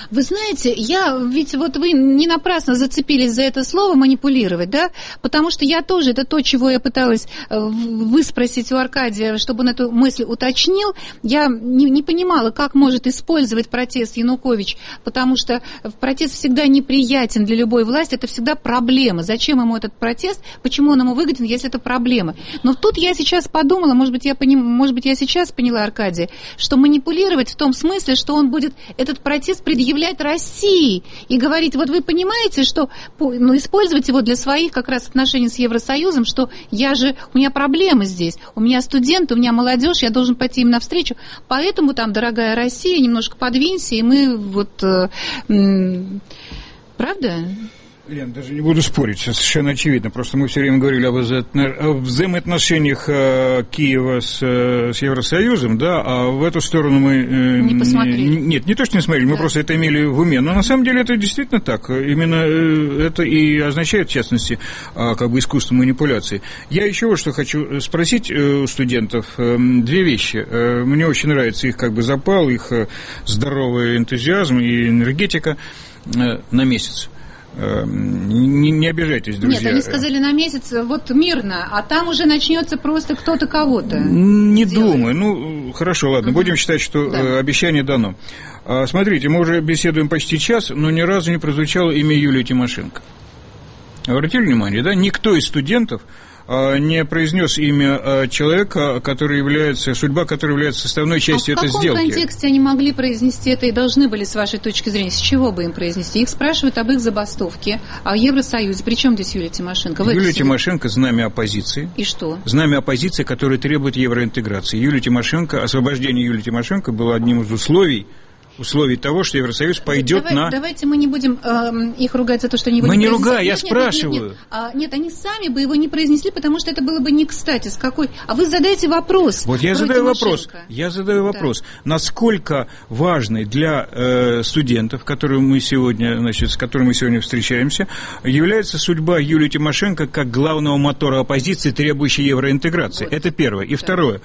Вы знаете, я, ведь вот вы не напрасно зацепились за это слово «манипулировать», да? Потому что я тоже, это то, чего я пыталась выспросить у Аркадия, чтобы он эту мысль уточнил. Я не, не понимала, как может использовать протест Янукович, потому что протест всегда неприятен для любой власти, это всегда проблема. Зачем ему этот протест, почему он ему выгоден, если это проблема? Но тут я сейчас подумала, может быть, я, поним, может быть, я сейчас поняла, Аркадий, что манипулировать в том смысле, что он будет этот протест предъявлять России и говорить, вот вы понимаете, что ну, использовать его для своих как раз отношений с Евросоюзом, что я же, у меня проблемы здесь, у меня студенты, у меня молодежь, я должен пойти им навстречу, поэтому там, дорогая Россия, немножко подвинься, и мы вот... Э, м- правда? Лен, даже не буду спорить, совершенно очевидно. Просто мы все время говорили о взаимоотношениях Киева с, с Евросоюзом, да, а в эту сторону мы... Не посмотрели. Нет, не то, что не смотрели, да. Мы просто это имели в уме. Но на самом деле это действительно так. Именно это и означает, в частности, как бы искусство манипуляции. Я еще вот что хочу спросить у студентов. Две вещи. Мне очень нравится их как бы запал, их здоровый энтузиазм и энергетика на месяц. Не, не обижайтесь, друзья. Нет, они сказали на месяц, вот мирно, а там уже начнется просто кто-то кого-то. Не делать. Думаю. Ну, хорошо, ладно, угу. Будем считать, что да. Обещание дано. Смотрите, мы уже беседуем почти час, но ни разу не прозвучало имя Юлии Тимошенко. Обратили внимание, да? Никто из студентов не произнес имя человека, который является, судьба которой является составной частью а этой сделки. В каком контексте они могли произнести это и должны были, с вашей точки зрения, с чего бы им произнести? Их спрашивают об их забастовке, о Евросоюзе. При чем здесь Юлия Тимошенко? В Юлия Тимошенко – знамя оппозиции. И что? Знамя оппозиции, которое требует евроинтеграции. Юлия Тимошенко, освобождение Юлии Тимошенко было одним из условий, условий того, что Евросоюз пойдет Давай, на... Давайте мы не будем э, их ругать за то, что они его мы не не произнесли. ругаем, я нет, спрашиваю. Нет, нет, нет. А, нет, они сами бы его не произнесли, потому что это было бы не кстати. С какой... А вы задаете вопрос. Вот я задаю вопрос. Я задаю вопрос. Да. Насколько важной для э, студентов, которые мы сегодня, значит, с которыми мы сегодня встречаемся, является судьба Юлии Тимошенко как главного мотора оппозиции, требующей евроинтеграции? Вот. Это первое. И да. Второе.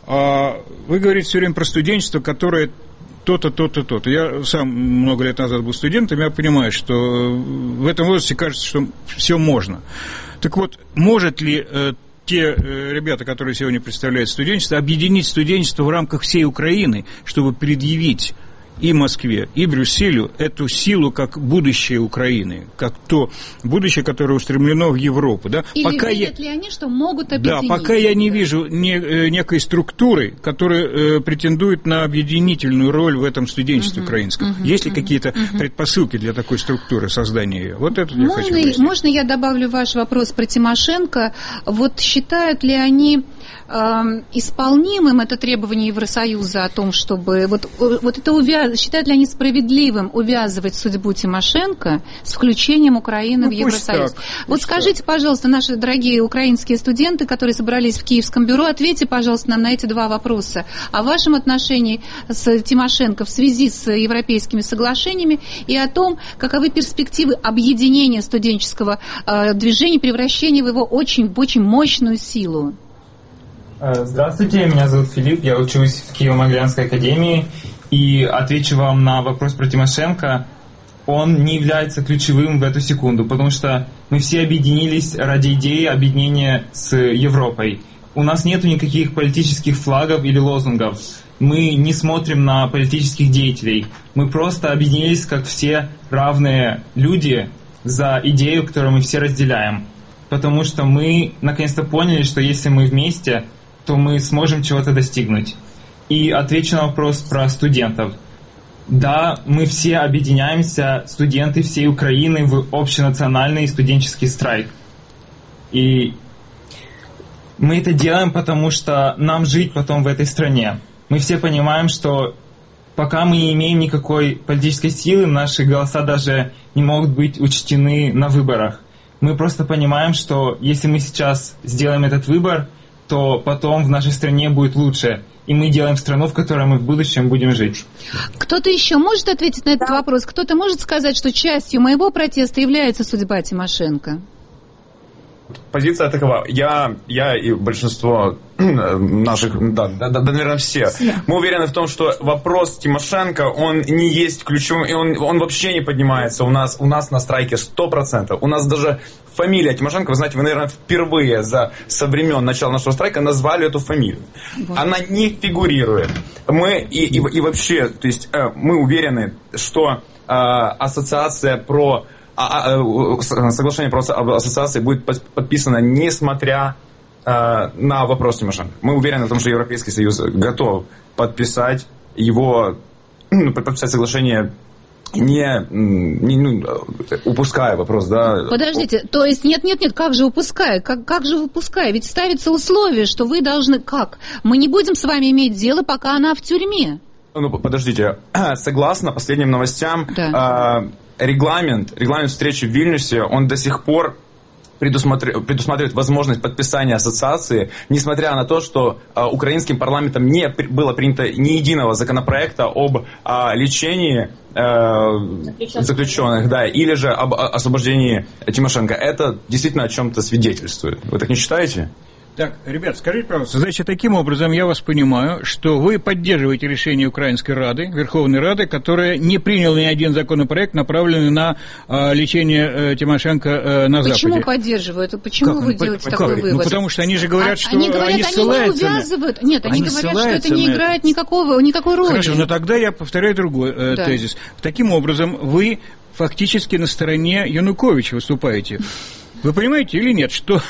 А, вы говорите все время про студенчество, которое... то-то, то-то, то-то. Я сам много лет назад был студентом, я понимаю, что в этом возрасте кажется, что все можно. Так вот, может ли э, те э, ребята, которые сегодня представляют студенчество, объединить студенчество в рамках всей Украины, чтобы предъявить и Москве, и Брюсселю эту силу как будущее Украины, как то будущее, которое устремлено в Европу. Да? Или пока видят я... ли они, что могут объединить? Да, пока я не вижу не, некой структуры, которая э, претендует на объединительную роль в этом студенчестве uh-huh, украинском. Uh-huh, Есть ли uh-huh, какие-то uh-huh. предпосылки для такой структуры, создания ее? Вот это я хочу выяснить. Можно я добавлю ваш вопрос про Тимошенко? Вот считают ли они э, исполнимым это требование Евросоюза о том, чтобы... Вот, вот это увяз... Считают ли они справедливым увязывать судьбу Тимошенко с включением Украины ну, в Евросоюз? Так, вот скажите, так. пожалуйста, наши дорогие украинские студенты, которые собрались в Киевском бюро, ответьте, пожалуйста, нам на эти два вопроса. О вашем отношении с Тимошенко в связи с европейскими соглашениями и о том, каковы перспективы объединения студенческого э, движения, превращения в его очень, очень мощную силу. Здравствуйте, меня зовут Филипп, я учусь в Киево-Могилянской академии. И отвечу вам на вопрос про Тимошенко. Он не является ключевым в эту секунду, потому что мы все объединились ради идеи объединения с Европой. У нас нет никаких политических флагов или лозунгов. Мы не смотрим на политических деятелей. Мы просто объединились как все равные люди за идею, которую мы все разделяем. Потому что мы наконец-то поняли, что если мы вместе, то мы сможем чего-то достигнуть. И отвечу на вопрос про студентов. Да, мы все объединяемся, студенты всей Украины, в общенациональный студенческий страйк. И мы это делаем, потому что нам жить потом в этой стране. Мы все понимаем, что пока мы не имеем никакой политической силы, наши голоса даже не могут быть учтены на выборах. Мы просто понимаем, что если мы сейчас сделаем этот выбор, то потом в нашей стране будет лучше. И мы делаем страну, в которой мы в будущем будем жить. Кто-то еще может ответить на этот да. вопрос? Кто-то может сказать, что частью моего протеста является судьба Тимошенко? Позиция такова. Я, я и большинство наших, да, да, да, наверное, все. все. Мы уверены в том, что вопрос Тимошенко, он не есть ключевым, и он, он вообще не поднимается у нас, у нас на страйке сто процентов. У нас даже фамилия Тимошенко, вы знаете, вы, наверное, впервые за, со времен начала нашего страйка назвали эту фамилию. Вот. Она не фигурирует. Мы и, и, и вообще, то есть мы уверены, что э, ассоциация про а, а, соглашение про ассоциации будет подписано несмотря на вопрос Тимошенко. Мы уверены в том, что Европейский Союз готов подписать его, ну, подписать соглашение, не, не ну, упуская вопрос, да. Подождите, то есть нет-нет-нет, как же упуская? Как, как же упуская? Ведь ставится условие, что вы должны... Как? Мы не будем с вами иметь дело, пока она в тюрьме. Ну, подождите. Согласно последним новостям, да. регламент, регламент встречи в Вильнюсе, он до сих пор предусматривает, предусматривает возможность подписания ассоциации, несмотря на то, что а, украинским парламентом не при, было принято ни единого законопроекта об а, лечении а, заключенных, да, или же об а, освобождении Тимошенко. Это действительно о чем-то свидетельствует. Вы так не считаете? Так, ребят, скажите, пожалуйста, значит, таким образом я вас понимаю, что вы поддерживаете решение Украинской Рады, Верховной Рады, которая не приняла ни один законопроект, направленный на э, лечение э, Тимошенко э, на Западе. Почему поддерживают? Почему как? вы делаете как? такой как? вывод? Ну, потому что они же говорят, а, что они, говорят, они ссылаются они не увязывают. Нет, они, они говорят, что это не на... играет никакого, никакой роли. Хорошо, но тогда я повторяю другой э, да. тезис. Таким образом, вы фактически на стороне Януковича выступаете. Вы понимаете или нет, что,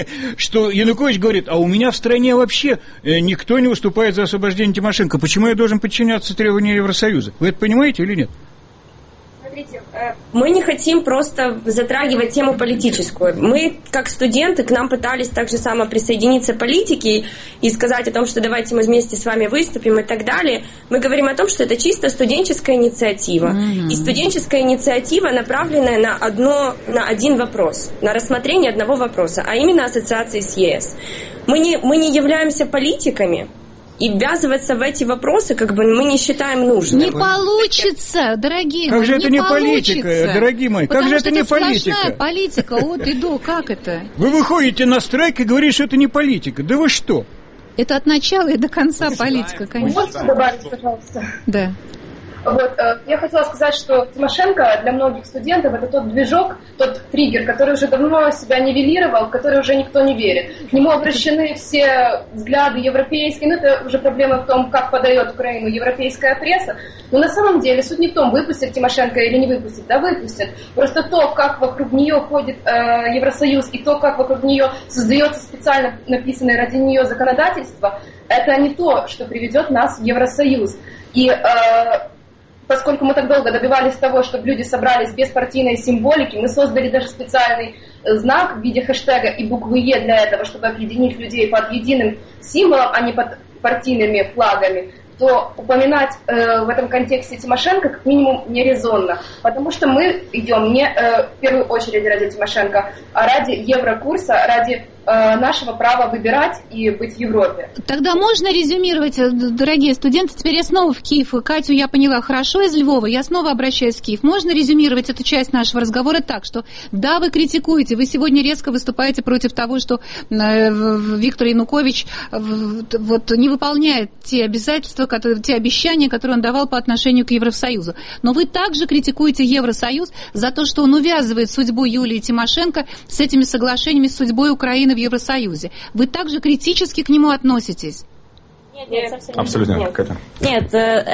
что Янукович говорит, а у меня в стране вообще никто не выступает за освобождение Тимошенко. Почему я должен подчиняться требованиям Евросоюза? Вы это понимаете или нет? Смотрите, мы не хотим просто затрагивать тему политическую. Мы, как студенты, к нам пытались так же само присоединиться политики и сказать о том, что давайте мы вместе с вами выступим и так далее. Мы говорим о том, что это чисто студенческая инициатива. Mm-hmm. И студенческая инициатива, направленная на, одно, на один вопрос, на рассмотрение одного вопроса, а именно ассоциации с ЕС. Мы не, мы не являемся политиками. И ввязываться в эти вопросы, как бы, мы не считаем нужным. Не получится, дорогие мои. Как же не это не получится. политика, дорогие мои? Как же это не политика? Сплошная политика от и до. Как это? Вы выходите на страйк и говорите, что это не политика. Да вы что? Это от начала и до конца политика, конечно. Можете добавить, пожалуйста? Да. Вот, э, я хотела сказать, что Тимошенко для многих студентов это тот движок, тот триггер, который уже давно себя нивелировал, в который уже никто не верит. К нему обращены все взгляды европейские, но это уже проблема в том, как подает Украину европейская пресса. Но на самом деле суть не в том, выпустят Тимошенко или не выпустят, да выпустят. Просто то, как вокруг нее ходит э, Евросоюз и то, как вокруг нее создается специально написанное ради нее законодательство, это не то, что приведет нас в Евросоюз. И э, поскольку мы так долго добивались того, чтобы люди собрались без партийной символики, мы создали даже специальный знак в виде хэштега и буквы Е для этого, чтобы объединить людей под единым символом, а не под партийными флагами, то упоминать э, в этом контексте Тимошенко как минимум не резонно, потому что мы идем не э, в первую очередь ради Тимошенко, а ради еврокурса, ради э, нашего права выбирать и быть в Европе. Тогда можно резюмировать, дорогие студенты, теперь я снова в Киев, Катю я поняла хорошо из Львова, я снова обращаюсь в Киев. Можно резюмировать эту часть нашего разговора так, что да, вы критикуете, вы сегодня резко выступаете против того, что э, Виктор Янукович э, вот, не выполняет те обязательства, которые, те обещания, которые он давал по отношению к Евросоюзу. Но вы также критикуете Евросоюз за то, что он увязывает судьбу Юлии Тимошенко с этими соглашениями с судьбой Украины в Евросоюзе. Вы также критически к нему относитесь? Нет, нет, совсем абсолютно нет. Нет. Нет,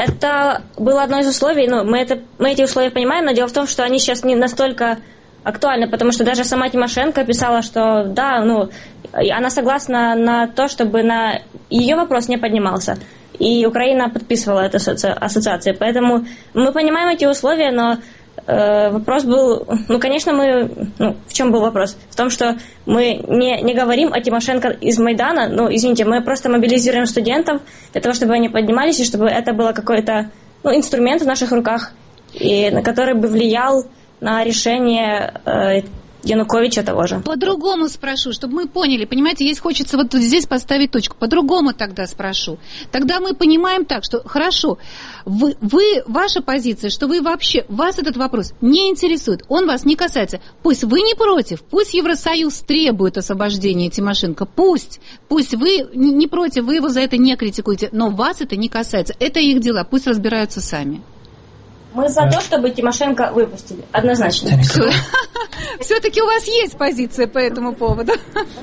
это было одно из условий, ну, мы, это, мы эти условия понимаем, но дело в том, что они сейчас не настолько актуальны, потому что даже сама Тимошенко писала, что да, ну, она согласна на то, чтобы на ее вопрос не поднимался. И Украина подписывала эту ассоциацию. Поэтому мы понимаем эти условия, но э, вопрос был... Ну, конечно, мы... Ну, в чем был вопрос? В том, что мы не, не говорим о Тимошенко из Майдана. Ну, извините, мы просто мобилизируем студентов для того, чтобы они поднимались, и чтобы это был какой-то ну, инструмент в наших руках, и, на который бы влиял на решение... Э, Януковича того же. По-другому спрошу, чтобы мы поняли. Понимаете, есть хочется вот тут здесь поставить точку. По-другому тогда спрошу. Тогда мы понимаем так, что хорошо, вы, вы, ваша позиция, что вы вообще, вас этот вопрос не интересует, он вас не касается. Пусть вы не против, пусть Евросоюз требует освобождения Тимошенко, пусть, пусть вы не против, вы его за это не критикуете, но вас это не касается. Это их дела, пусть разбираются сами. Мы за то, чтобы Тимошенко выпустили. Однозначно. Все-таки у вас есть позиция по этому поводу.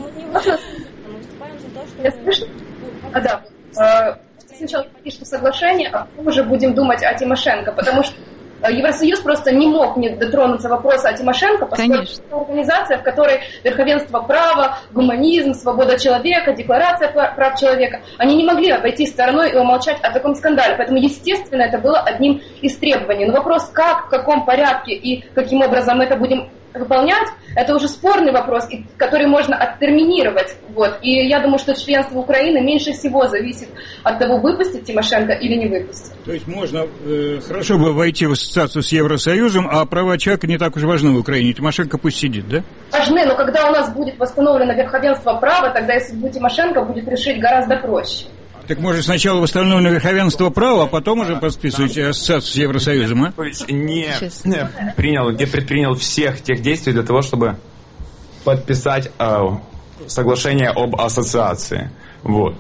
А, да. Сначала подпишем соглашение, а потом уже будем думать о Тимошенко, потому что Евросоюз просто не мог не дотронуться вопроса о Тимошенко, поскольку это организация, в которой верховенство права, гуманизм, свобода человека, декларация прав человека, они не могли обойти стороной и умолчать о таком скандале. Поэтому, естественно, это было одним из требований. Но вопрос, как, в каком порядке и каким образом мы это будем выполнять, это уже спорный вопрос, который можно оттерминировать. Вот. И я думаю, что членство Украины меньше всего зависит от того, выпустить Тимошенко или не выпустить. То есть можно э, хорошо бы войти в ассоциацию с Евросоюзом, а права человека не так уж важны в Украине. Тимошенко пусть сидит, да? Важны, но когда у нас будет восстановлено верховенство права, тогда и судьбу Тимошенко будет решить гораздо проще. Так может сначала восстановлено верховенство права, а потом уже подписываете ассоциацию с Евросоюзом, а? Не принял, не предпринял всех тех действий для того, чтобы подписать э, соглашение об ассоциации. Вот.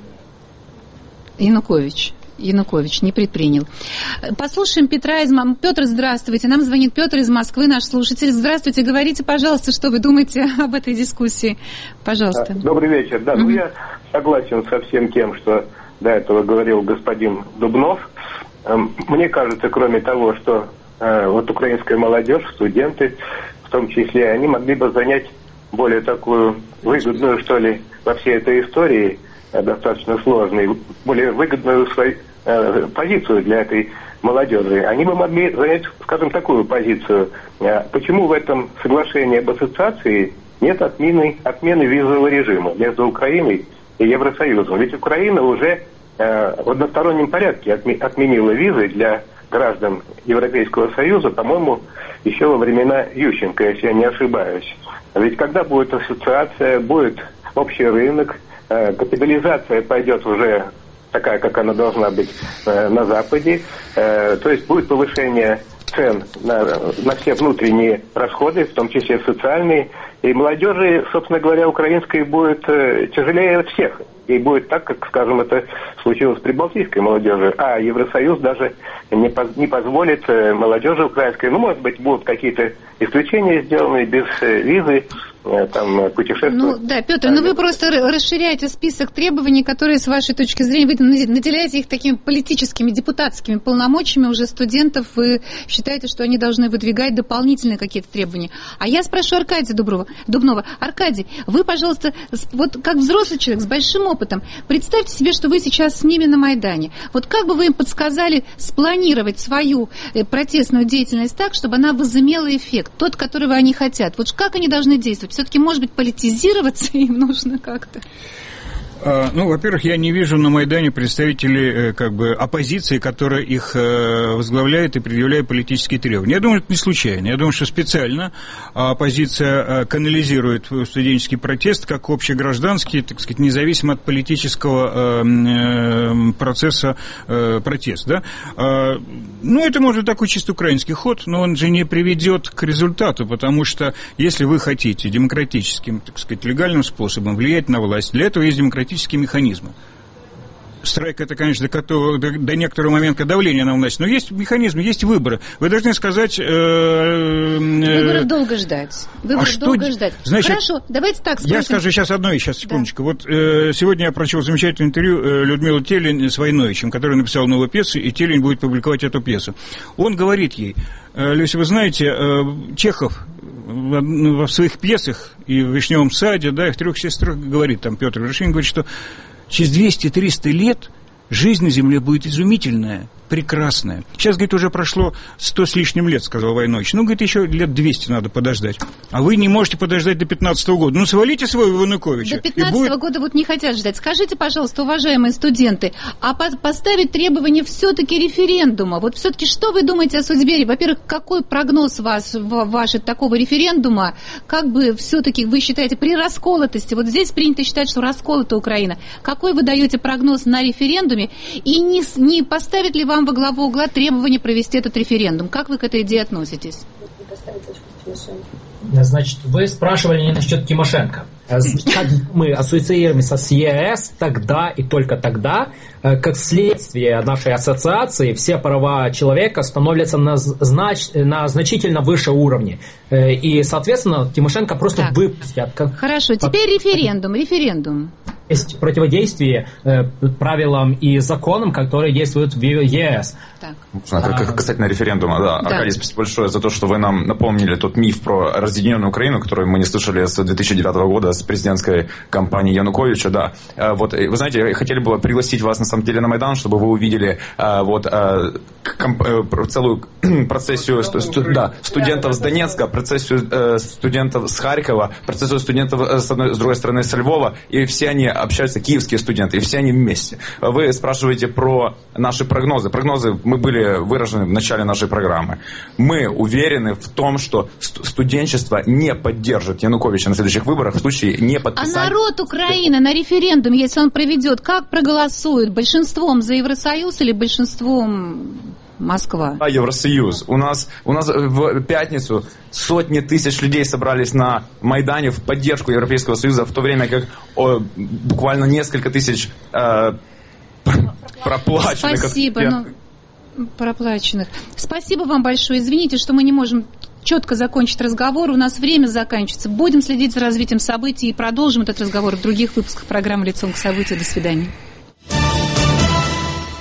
Янукович. Янукович не предпринял. Послушаем Петра из Москвы. Петр, здравствуйте. Нам звонит Петр из Москвы, наш слушатель. Здравствуйте. Говорите, пожалуйста, что вы думаете об этой дискуссии. Пожалуйста. Добрый вечер. Да, mm-hmm. ну я согласен со всем тем, что до этого говорил господин Дубнов. Мне кажется, кроме того, что э, вот украинская молодежь, студенты, в том числе, они могли бы занять более такую выгодную, что ли, во всей этой истории, э, достаточно сложной, более выгодную свою э, позицию для этой молодежи. Они бы могли занять, скажем, такую позицию. Э, почему в этом соглашении об ассоциации нет отмены, отмены визового режима между Украиной и Евросоюзом? Ведь Украина уже э, в одностороннем порядке отменила визы для граждан Европейского Союза, по-моему, еще во времена Ющенко, если я не ошибаюсь. Ведь когда будет ассоциация, будет общий рынок, э, капитализация пойдет уже такая, как она должна быть э, на Западе, э, то есть будет повышение цен на, на все внутренние расходы, в том числе социальные, и молодежи, собственно говоря, украинской будет э, тяжелее всех. И будет так, как, скажем, это случилось с прибалтийской молодежью. А Евросоюз даже не, поз- не позволит э, молодежи украинской, ну, может быть, будут какие-то исключения сделаны без э, визы, э, там, путешествовать. Ну, да, Петр, ну вы просто расширяете список требований, которые, с вашей точки зрения, вы наделяете их такими политическими, депутатскими полномочиями уже студентов, вы считаете, что они должны выдвигать дополнительные какие-то требования. А я спрошу Аркадия Дуброва, Дубнова. Аркадий, вы, пожалуйста, вот как взрослый человек с большим опытом, представьте себе, что вы сейчас с ними на Майдане. Вот как бы вы им подсказали спланировать свою протестную деятельность так, чтобы она возымела эффект, тот, которого они хотят? Вот как они должны действовать? Все-таки, может быть, политизироваться им нужно как-то? Ну, во-первых, я не вижу на Майдане представителей как бы оппозиции, которая их возглавляет и предъявляет политические требования. Я думаю, это не случайно. Я думаю, что специально оппозиция канализирует студенческий протест как общегражданский, так сказать, независимо от политического процесса протест. Да? Ну, это может быть такой чисто украинский ход, но он же не приведет к результату, потому что если вы хотите демократическим, так сказать, легальным способом влиять на власть, для этого есть демократические механизмы. Страйк — это, конечно, до, до, до некоторого момента давления на власть, но есть механизмы, есть выборы. Вы должны сказать... Э, э, Выборов долго ждать. Выборов а долго что, ждать. Значит, хорошо, давайте так спросим. Я скажу сейчас одно, сейчас, секундочку. Да. Вот э, сегодня я прочел замечательное интервью э, Людмилы Телень с Войновичем, который написал новую пьесу, и Телень будет публиковать эту пьесу. Он говорит ей: э, Люся, вы знаете, э, Чехов в, в своих пьесах и в «Вишневом саде», да, и в «Трех сестрах» говорит, там Петр Вершинин говорит, что через двести-триста лет жизнь на Земле будет изумительная, прекрасная. Сейчас, говорит, уже прошло сто с лишним лет, сказал Войнович. Ну, говорит, еще лет двести надо подождать. А вы не можете подождать до пятнадцатого года. Ну, свалите своего Януковича. До пятнадцатого будет... года вот не хотят ждать. Скажите, пожалуйста, уважаемые студенты, а поставить требование все-таки референдума? Вот все-таки что вы думаете о судьбе? Во-первых, какой прогноз вас, ваш от такого референдума? Как бы все-таки вы считаете при расколотости? Вот здесь принято считать, что расколота Украина. Какой вы даете прогноз на референдуме? И не, не поставит ли вам во главу угла требование провести этот референдум? Как вы к этой идее относитесь? Значит, вы спрашивали не насчет Тимошенко. Как мы ассоциируемся с ЕС, тогда и только тогда, как следствие нашей ассоциации, все права человека становятся на, знач... на значительно выше уровне. И, соответственно, Тимошенко просто так. выпустят. Как... Хорошо, теперь референдум, референдум. Есть противодействие э, правилам и законам, которые действуют в ЕС. Так. А, касательно референдума, да. да. Аркадий, спасибо большое за то, что вы нам напомнили тот миф про разъединенную Украину, который мы не слышали с две тысячи девятого года, с президентской кампании Януковича. Да. Вот, вы знаете, хотели бы пригласить вас на самом деле на Майдан, чтобы вы увидели вот, комп, целую процессию сту, да, студентов с Донецка, процессию студентов с Харькова, процессию студентов с, одной, с другой стороны со Львова, и все они общаются, киевские студенты, и все они вместе. Вы спрашиваете про наши прогнозы. Прогнозы мы были выражены в начале нашей программы. Мы уверены в том, что студенчество не поддержит Януковича на следующих выборах в случае не подписания... А народ Украины на референдуме, если он проведет, как проголосует? Большинством за Евросоюз или большинством... Москва. Да, Евросоюз. У нас, у нас в пятницу сотни тысяч людей собрались на Майдане в поддержку Европейского Союза, в то время как о, буквально несколько тысяч э, проплаченных. Спасибо. Ну, проплаченных. Спасибо вам большое. Извините, что мы не можем четко закончить разговор. У нас время заканчивается. Будем следить за развитием событий и продолжим этот разговор в других выпусках программы «Лицом к событию». До свидания.